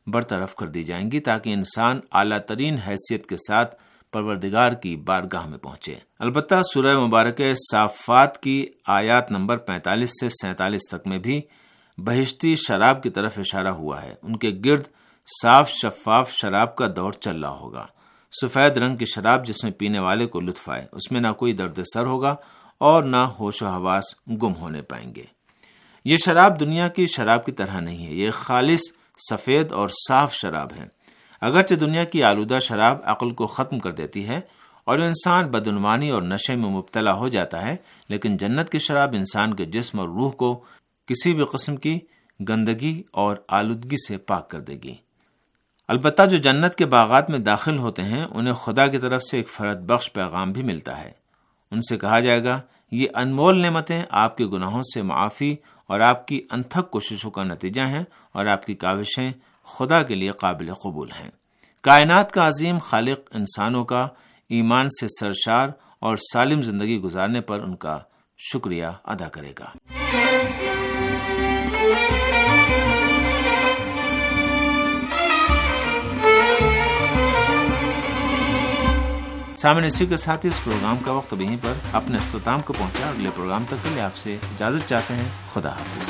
برطرف کر دی جائیں گی تاکہ انسان اعلیٰ ترین حیثیت کے ساتھ پروردگار کی بارگاہ میں پہنچے۔ البتہ سورہ مبارکہ صافات کی آیات نمبر پینتالیس سے سینتالیس تک میں بھی بہشتی شراب کی طرف اشارہ ہوا ہے۔ ان کے گرد صاف شفاف شراب کا دور چل رہا ہوگا، سفید رنگ کی شراب جس میں پینے والے کو لطف آئے، اس میں نہ کوئی درد سر ہوگا اور نہ ہوش و حواس گم ہونے پائیں گے۔ یہ شراب دنیا کی شراب کی طرح نہیں ہے، یہ خالص سفید اور صاف شراب ہے۔ اگرچہ دنیا کی آلودہ شراب عقل کو ختم کر دیتی ہے اور انسان بدعنوانی اور نشے میں مبتلا ہو جاتا ہے، لیکن جنت کی شراب انسان کے جسم اور روح کو کسی بھی قسم کی گندگی اور آلودگی سے پاک کر دے گی۔ البتہ جو جنت کے باغات میں داخل ہوتے ہیں انہیں خدا کی طرف سے ایک فرحت بخش پیغام بھی ملتا ہے۔ ان سے کہا جائے گا یہ انمول نعمتیں آپ کے گناہوں سے معافی اور آپ کی انتھک کوششوں کا نتیجہ ہیں اور آپ کی کاوشیں خدا کے لیے قابل قبول ہیں۔ کائنات کا عظیم خالق انسانوں کا ایمان سے سرشار اور سالم زندگی گزارنے پر ان کا شکریہ ادا کرے گا۔ سامنے اسی کے ساتھ اس پروگرام کا وقت اب یہیں پر اپنے اختتام کو پہنچا۔ اگلے پروگرام تک کے لیے آپ سے اجازت چاہتے ہیں۔ خدا حافظ۔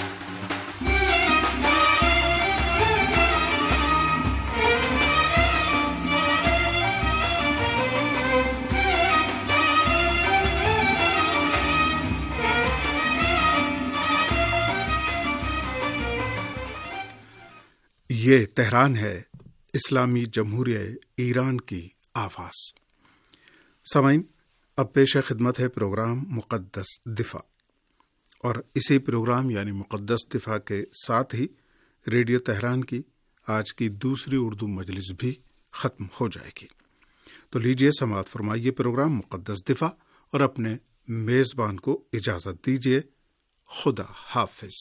یہ تہران ہے، اسلامی جمہوریہ ایران کی آواز۔ سامعین، اب پیش خدمت ہے پروگرام مقدس دفاع، اور اسی پروگرام یعنی مقدس دفاع کے ساتھ ہی ریڈیو تہران کی آج کی دوسری اردو مجلس بھی ختم ہو جائے گی۔ تو لیجیے سماعت فرمائیے پروگرام مقدس دفاع اور اپنے میزبان کو اجازت دیجیے۔ خدا حافظ۔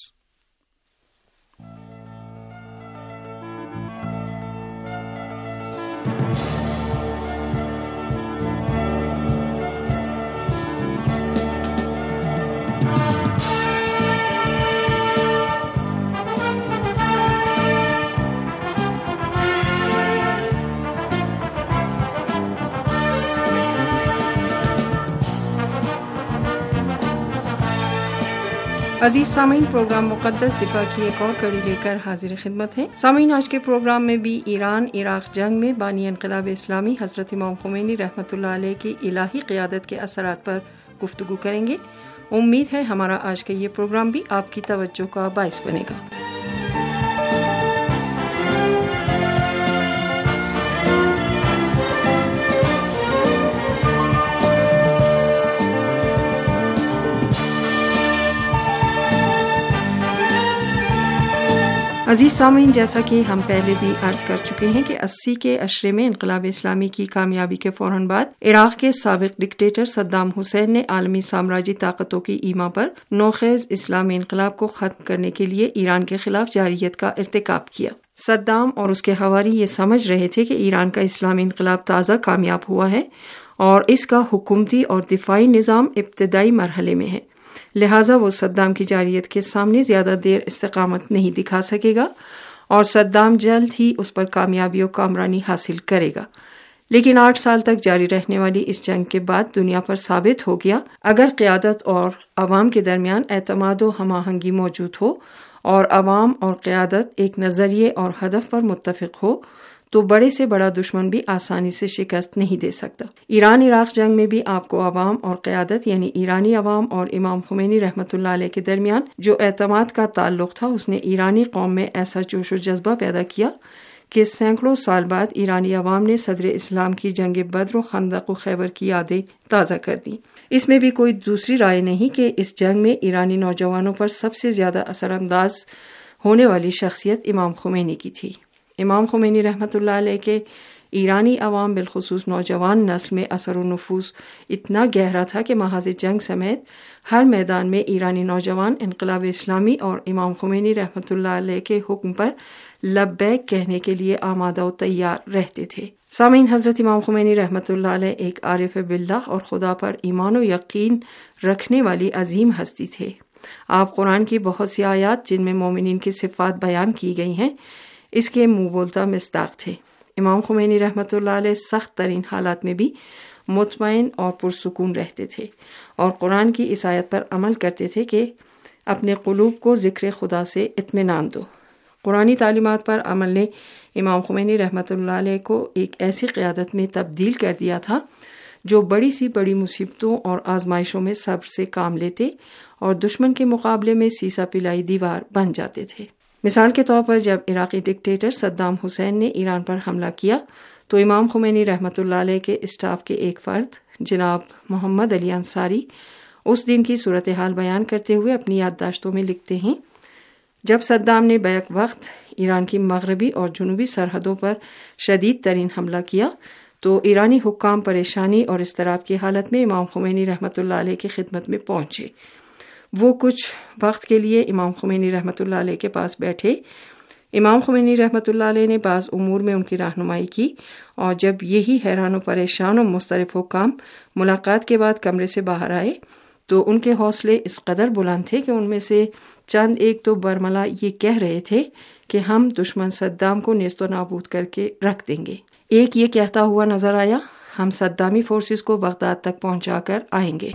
عزیز سامعین، پروگرام مقدس دفاع کی ایک اور کڑی لے کر حاضر خدمت ہے۔ سامعین، آج کے پروگرام میں بھی ایران عراق جنگ میں بانی انقلاب اسلامی حضرت امام خمینی رحمۃ اللہ علیہ کی الہی قیادت کے اثرات پر گفتگو کریں گے۔ امید ہے ہمارا آج کا یہ پروگرام بھی آپ کی توجہ کا باعث بنے گا۔ عزیز سامعین، جیسا کہ ہم پہلے بھی عرض کر چکے ہیں کہ اسی کے عشرے میں انقلاب اسلامی کی کامیابی کے فوراً بعد عراق کے سابق ڈکٹیٹر صدام حسین نے عالمی سامراجی طاقتوں کی ایما پر نوخیز اسلامی انقلاب کو ختم کرنے کے لیے ایران کے خلاف جارحیت کا ارتکاب کیا۔ صدام اور اس کے حواری یہ سمجھ رہے تھے کہ ایران کا اسلامی انقلاب تازہ کامیاب ہوا ہے اور اس کا حکومتی اور دفاعی نظام ابتدائی مرحلے میں ہے، لہٰذا وہ صدام کی جارحیت کے سامنے زیادہ دیر استقامت نہیں دکھا سکے گا اور صدام جلد ہی اس پر کامیابی و کامرانی حاصل کرے گا۔ لیکن آٹھ سال تک جاری رہنے والی اس جنگ کے بعد دنیا پر ثابت ہو گیا، اگر قیادت اور عوام کے درمیان اعتماد و ہم آہنگی موجود ہو اور عوام اور قیادت ایک نظریے اور ہدف پر متفق ہو تو بڑے سے بڑا دشمن بھی آسانی سے شکست نہیں دے سکتا۔ ایران عراق جنگ میں بھی آپ کو عوام اور قیادت یعنی ایرانی عوام اور امام خمینی رحمۃ اللہ علیہ کے درمیان جو اعتماد کا تعلق تھا، اس نے ایرانی قوم میں ایسا جوش و جذبہ پیدا کیا کہ سینکڑوں سال بعد ایرانی عوام نے صدر اسلام کی جنگ بدر و خندق و خیبر کی یادیں تازہ کر دیں۔ اس میں بھی کوئی دوسری رائے نہیں کہ اس جنگ میں ایرانی نوجوانوں پر سب سے زیادہ اثر انداز ہونے والی شخصیت امام خمینی کی تھی۔ امام خمینی رحمۃ اللہ علیہ کے ایرانی عوام بالخصوص نوجوان نسل میں اثر و نفوذ اتنا گہرا تھا کہ محاذ جنگ سمیت ہر میدان میں ایرانی نوجوان انقلاب اسلامی اور امام خمینی رحمۃ اللہ علیہ کے حکم پر لبیک کہنے کے لیے آمادہ و تیار رہتے تھے۔ سامعین، حضرت امام خمینی رحمۃ اللہ علیہ ایک عارف باللہ اور خدا پر ایمان و یقین رکھنے والی عظیم ہستی تھے۔ آپ قرآن کی بہت سی آیات جن میں مومنین کی صفات بیان کی گئی ہیں، اس کے منہ بولتا مصداق تھے۔ امام خمینی رحمۃ اللہ علیہ سخت ترین حالات میں بھی مطمئن اور پرسکون رہتے تھے اور قرآن کی اس آیت پر عمل کرتے تھے کہ اپنے قلوب کو ذکر خدا سے اطمینان دو۔ قرآنی تعلیمات پر عمل نے امام خمینی رحمۃ اللہ علیہ کو ایک ایسی قیادت میں تبدیل کر دیا تھا جو بڑی سی بڑی مصیبتوں اور آزمائشوں میں صبر سے کام لیتے اور دشمن کے مقابلے میں سیسا پلائی دیوار بن جاتے تھے۔ مثال کے طور پر جب عراقی ڈکٹیٹر صدام حسین نے ایران پر حملہ کیا تو امام خمینی رحمۃ اللہ علیہ کے اسٹاف کے ایک فرد جناب محمد علی انصاری اس دن کی صورتحال بیان کرتے ہوئے اپنی یادداشتوں میں لکھتے ہیں، جب صدام نے بیک وقت ایران کی مغربی اور جنوبی سرحدوں پر شدید ترین حملہ کیا تو ایرانی حکام پریشانی اور اضطراب کی حالت میں امام خمینی رحمۃ اللہ علیہ کی خدمت میں پہنچے۔ وہ کچھ وقت کے لیے امام خمینی رحمۃ اللہ علیہ کے پاس بیٹھے۔ امام خمینی رحمۃ اللہ علیہ نے بعض امور میں ان کی رہنمائی کی اور جب یہی حیران و پریشان و مضطرب حکام ملاقات کے بعد کمرے سے باہر آئے تو ان کے حوصلے اس قدر بلند تھے کہ ان میں سے چند ایک تو برملا یہ کہہ رہے تھے کہ ہم دشمن صدام کو نیست و نابود کر کے رکھ دیں گے۔ ایک یہ کہتا ہوا نظر آیا، ہم صدامی فورسز کو بغداد تک پہنچا کر آئیں گے۔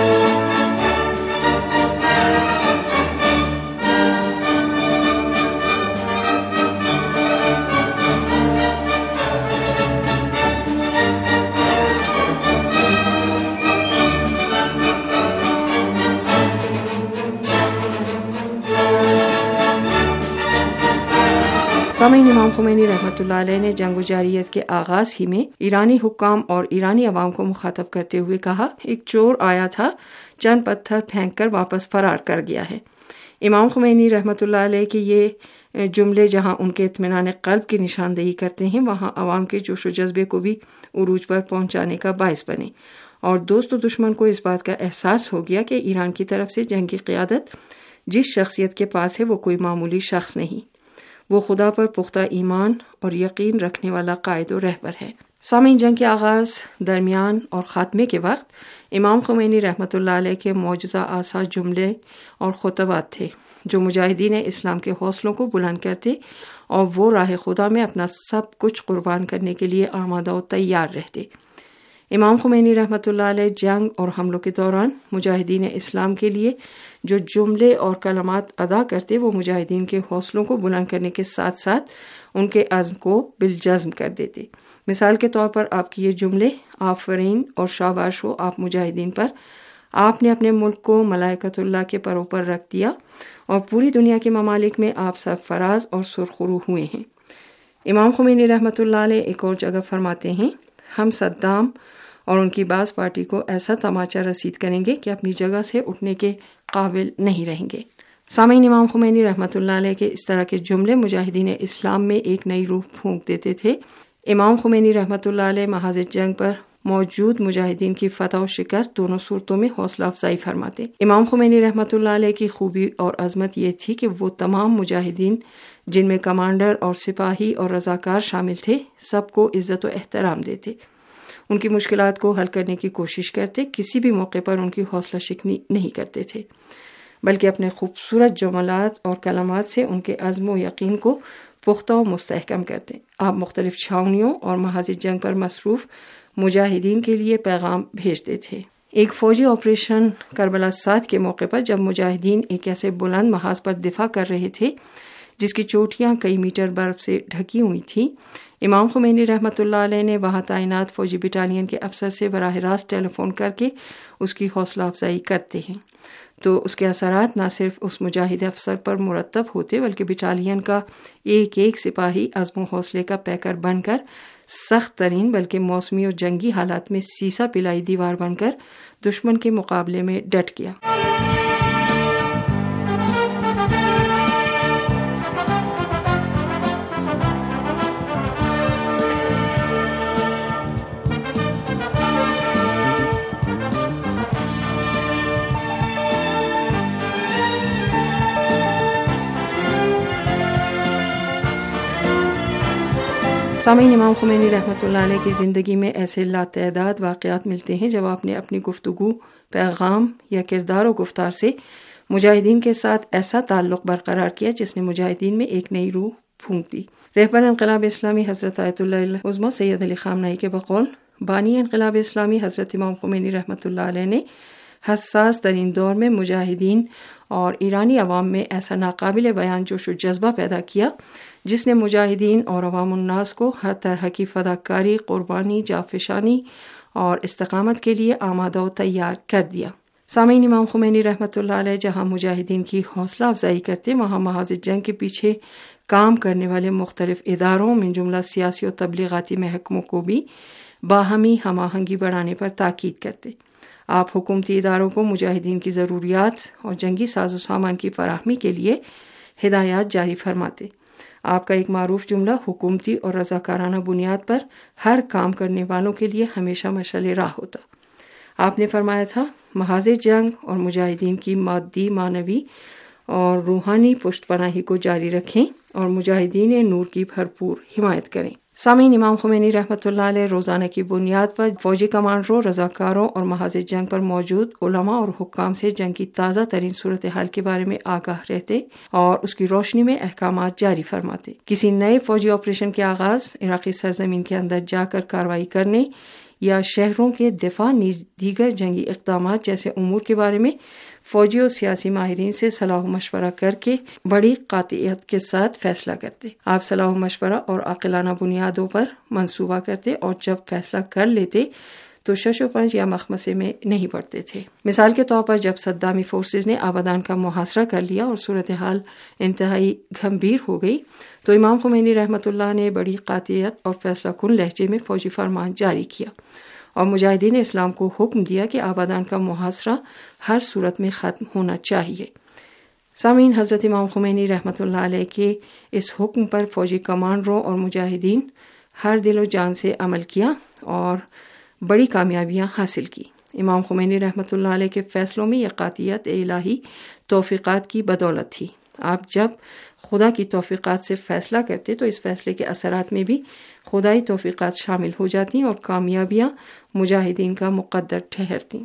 سامعین، امام خمینی رحمۃ اللہ علیہ نے جنگ و جاریت کے آغاز ہی میں ایرانی حکام اور ایرانی عوام کو مخاطب کرتے ہوئے کہا، ایک چور آیا تھا، چند پتھر پھینک کر واپس فرار کر گیا ہے۔ امام خمینی رحمۃ اللہ علیہ کے یہ جملے جہاں ان کے اطمینان قلب کی نشاندہی کرتے ہیں، وہاں عوام کے جوش و جذبے کو بھی عروج پر پہنچانے کا باعث بنے اور دوست و دشمن کو اس بات کا احساس ہو گیا کہ ایران کی طرف سے جنگی قیادت جس شخصیت کے پاس ہے وہ کوئی معمولی شخص نہیں، وہ خدا پر پختہ ایمان اور یقین رکھنے والا قائد و رہبر ہے۔ سامعین، جنگ کے آغاز، درمیان اور خاتمے کے وقت امام خمینی رحمۃ اللہ علیہ کے معجزہ آسا جملے اور خطبات تھے جو مجاہدین اسلام کے حوصلوں کو بلند کرتے اور وہ راہ خدا میں اپنا سب کچھ قربان کرنے کے لیے آمادہ و تیار رہتے۔ امام خمینی رحمۃ اللہ علیہ جنگ اور حملوں کے دوران مجاہدین اسلام کے لیے جو جملے اور کلمات ادا کرتے وہ مجاہدین کے حوصلوں کو بلند کرنے کے ساتھ ساتھ ان کے عزم کو بالجزم کر دیتے۔ مثال کے طور پر آپ کے یہ جملے، آفرین اور شاباش ہو آپ مجاہدین پر، آپ نے اپنے ملک کو ملائکۃ اللہ کے پروں پر رکھ دیا اور پوری دنیا کے ممالک میں آپ سرفراز اور سرخرو ہوئے ہیں۔ امام خمینی رحمۃ اللہ علیہ ایک اور جگہ فرماتے ہیں، ہم صدام اور ان کی بعض پارٹی کو ایسا تماچا رسید کریں گے کہ اپنی جگہ سے اٹھنے کے قابل نہیں رہیں گے۔ سامعین، امام خمینی رحمۃ اللہ علیہ کے اس طرح کے جملے مجاہدین اسلام میں ایک نئی روح پھونک دیتے تھے۔ امام خمینی رحمۃ اللہ علیہ محاذ جنگ پر موجود مجاہدین کی فتح و شکست دونوں صورتوں میں حوصلہ افزائی فرماتے۔ امام خمینی رحمۃ اللہ علیہ کی خوبی اور عظمت یہ تھی کہ وہ تمام مجاہدین جن میں کمانڈر اور سپاہی اور رضاکار شامل تھے سب کو عزت و احترام دیتے، ان کی مشکلات کو حل کرنے کی کوشش کرتے، کسی بھی موقع پر ان کی حوصلہ شکنی نہیں کرتے تھے بلکہ اپنے خوبصورت جملات اور کلمات سے ان کے عزم و یقین کو پختہ و مستحکم کرتے۔ آپ مختلف چھاؤنیوں اور محاذ جنگ پر مصروف مجاہدین کے لیے پیغام بھیجتے تھے۔ ایک فوجی آپریشن کربلا سات کے موقع پر جب مجاہدین ایک ایسے بلند محاذ پر دفاع کر رہے تھے جس کی چوٹیاں کئی میٹر برف سے ڈھکی ہوئی تھیں، امام خمینی رحمۃ اللہ علیہ نے وہاں تعینات فوجی بٹالین کے افسر سے براہ راست ٹیلی فون کر کے اس کی حوصلہ افزائی کرتے ہیں تو اس کے اثرات نہ صرف اس مجاہد افسر پر مرتب ہوتے بلکہ بٹالین کا ایک ایک سپاہی عزم و حوصلے کا پیکر بن کر سخت ترین بلکہ موسمی اور جنگی حالات میں سیسا پلائی دیوار بن کر دشمن کے مقابلے میں ڈٹ گیا۔ سامعین، امام خمینی رحمۃ اللہ علیہ کی زندگی میں ایسے لاتعداد واقعات ملتے ہیں جب آپ نے اپنی گفتگو، پیغام یا کردار و گفتار سے مجاہدین کے ساتھ ایسا تعلق برقرار کیا جس نے مجاہدین میں ایک نئی روح پھونک دی۔ رہبر انقلاب اسلامی حضرت آیت اللہ عظمی سید علی خامنہئی کے بقول بانی انقلاب اسلامی حضرت امام خمینی رحمۃ اللہ علیہ نے حساس ترین دور میں مجاہدین اور ایرانی عوام میں ایسا ناقابل بیان جوش و جذبہ پیدا کیا جس نے مجاہدین اور عوام الناس کو ہر طرح کی فداکاری، قربانی، جانفشانی اور استقامت کے لیے آمادہ و تیار کر دیا۔ سامعین، امام خمینی رحمۃ اللہ علیہ جہاں مجاہدین کی حوصلہ افزائی کرتے، وہاں محاذ جنگ کے پیچھے کام کرنے والے مختلف اداروں من جملہ سیاسی و تبلیغاتی محکموں کو بھی باہمی ہم آہنگی بڑھانے پر تاکید کرتے۔ آپ حکومتی اداروں کو مجاہدین کی ضروریات اور جنگی ساز و سامان کی فراہمی کے لیے ہدایات جاری فرماتے۔ آپ کا ایک معروف جملہ حکومتی اور رضاکارانہ بنیاد پر ہر کام کرنے والوں کے لیے ہمیشہ مشعل راہ ہوتا۔ آپ نے فرمایا تھا، محاذ جنگ اور مجاہدین کی مادی، معنوی اور روحانی پشت پناہی کو جاری رکھیں اور مجاہدین نور کی بھرپور حمایت کریں۔ سامعین، امام خمینی رحمۃ اللہ علیہ روزانہ کی بنیاد پر فوجی کمانڈروں، رضاکاروں اور محاذ جنگ پر موجود علماء اور حکام سے جنگ کی تازہ ترین صورتحال کے بارے میں آگاہ رہتے اور اس کی روشنی میں احکامات جاری فرماتے۔ کسی نئے فوجی آپریشن کے آغاز، عراقی سرزمین کے اندر جا کر کارروائی کرنے یا شہروں کے دفاع نیز دیگر جنگی اقدامات جیسے امور کے بارے میں فوجی اور سیاسی ماہرین سے صلاح و مشورہ کر کے بڑی قاطعیت کے ساتھ فیصلہ کرتے۔ آپ صلاح و مشورہ اور عاقلانہ بنیادوں پر منصوبہ کرتے اور جب فیصلہ کر لیتے تو شش و پنج یا مخمسے میں نہیں پڑتے تھے۔ مثال کے طور پر جب صدامی فورسز نے آبادان کا محاصرہ کر لیا اور صورتحال انتہائی گھمبیر ہو گئی تو امام خمینی رحمۃ اللہ نے بڑی قاطعیت اور فیصلہ کن لہجے میں فوجی فرمان جاری کیا اور مجاہدین اسلام کو حکم دیا کہ آبادان کا محاصرہ ہر صورت میں ختم ہونا چاہیے۔ سامعین، حضرت امام خمینی رحمۃ اللہ علیہ کے اس حکم پر فوجی کمانڈروں اور مجاہدین ہر دل و جان سے عمل کیا اور بڑی کامیابیاں حاصل کی۔ امام خمینی رحمۃ اللہ علیہ کے فیصلوں میں یہ قاطعیت الہی توفیقات کی بدولت تھی۔ آپ جب خدا کی توفیقات سے فیصلہ کرتے تو اس فیصلے کے اثرات میں بھی خدائی توفیقات شامل ہو جاتی اور کامیابیاں مجاہدین کا مقدر ٹھہرتی۔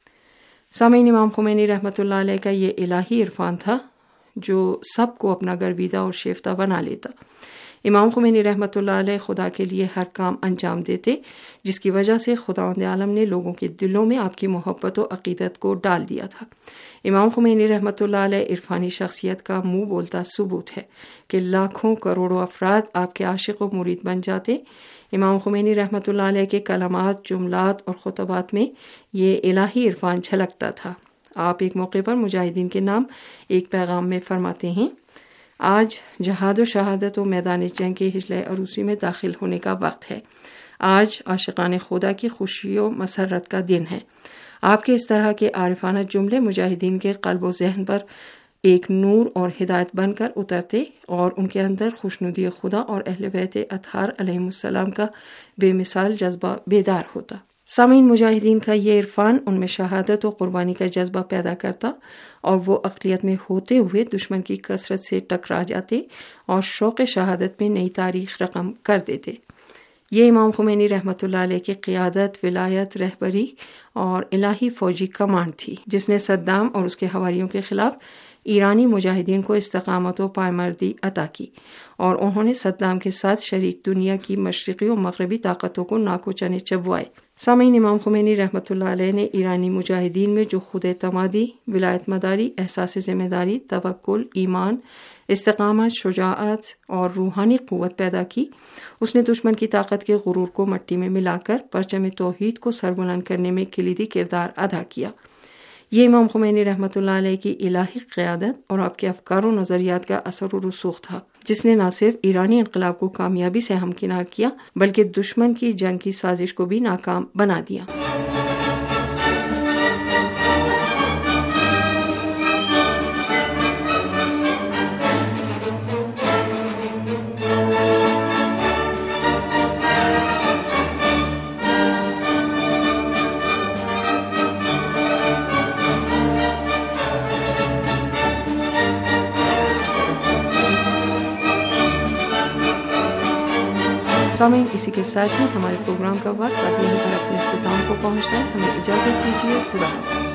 سامعین، امام خمینی رحمۃ اللہ علیہ کا یہ الہی عرفان تھا جو سب کو اپنا گرویدہ اور شیفتہ بنا لیتا۔ امام خمینی رحمۃ اللہ علیہ خدا کے لیے ہر کام انجام دیتے، جس کی وجہ سے خداوند عالم نے لوگوں کے دلوں میں آپ کی محبت و عقیدت کو ڈال دیا تھا۔ امام خمینی رحمۃ اللہ علیہ عرفانی شخصیت کا منہ بولتا ثبوت ہے کہ لاکھوں کروڑوں افراد آپ کے عاشق و مرید بن جاتے۔ امام خمینی رحمۃ اللہ علیہ کے کلمات، جملات اور خطبات میں یہ الہی عرفان جھلکتا تھا۔ آپ ایک موقع پر مجاہدین کے نام ایک پیغام میں فرماتے ہیں، آج جہاد و شہادت و میدان جنگ کے ہجلہ عروسی میں داخل ہونے کا وقت ہے۔ آج عاشقان خدا کی خوشی و مسرت کا دن ہے۔ آپ کے اس طرح کے عارفانہ جملے مجاہدین کے قلب و ذہن پر ایک نور اور ہدایت بن کر اترتے اور ان کے اندر خوشنودی خدا اور اہل بیت اطہار علیہم السلام کا بے مثال جذبہ بیدار ہوتا۔ سامعین، مجاہدین کا یہ عرفان ان میں شہادت و قربانی کا جذبہ پیدا کرتا اور وہ اقلیت میں ہوتے ہوئے دشمن کی کثرت سے ٹکرا جاتے اور شوق شہادت میں نئی تاریخ رقم کر دیتے۔ یہ امام خمینی رحمۃ اللہ علیہ کی قیادت، ولایت، رہبری اور الہی فوجی کمانڈ تھی جس نے صدام اور اس کے حواریوں کے خلاف ایرانی مجاہدین کو استقامت و پائمردی عطا کی اور انہوں نے صدام کے ساتھ شریک دنیا کی مشرقی و مغربی طاقتوں کو ناکو چنے چبوائے۔ سامعین، امام خمینی رحمۃ اللہ علیہ نے ایرانی مجاہدین میں جو خود اعتمادی، ولایت مداری، احساس ذمہ داری، توکل، ایمان، استقامت، شجاعت اور روحانی قوت پیدا کی، اس نے دشمن کی طاقت کے غرور کو مٹی میں ملا کر پرچم توحید کو سربلند کرنے میں کلیدی کردار ادا کیا۔ یہ امام خمینی رحمۃ اللہ علیہ کی الہی قیادت اور آپ کے افکار و نظریات کا اثر و رسوخ تھا جس نے نہ صرف ایرانی انقلاب کو کامیابی سے ہمکنار کیا بلکہ دشمن کی جنگ کی سازش کو بھی ناکام بنا دیا۔ سامعین، اسی کے ساتھ ہی ہمارے پروگرام کا وقت اب یہیں پر اپنے اختتام کو پہنچتا ہے۔ ہمیں اجازت دیجیے، خدا حافظ۔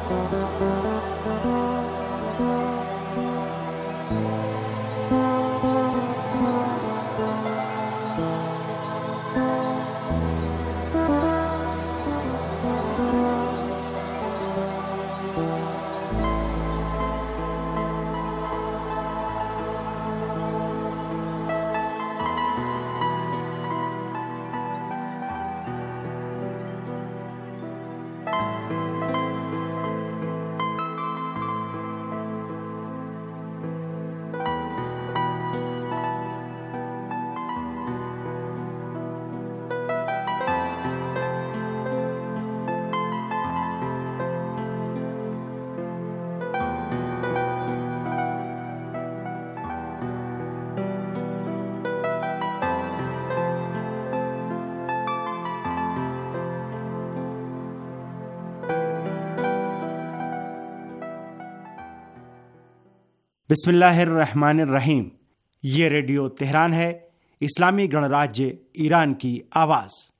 बिस्मिल्लाहिर्रहमानिर्रहीम। ये रेडियो तेहरान है, इस्लामी गणराज्य ईरान की आवाज़।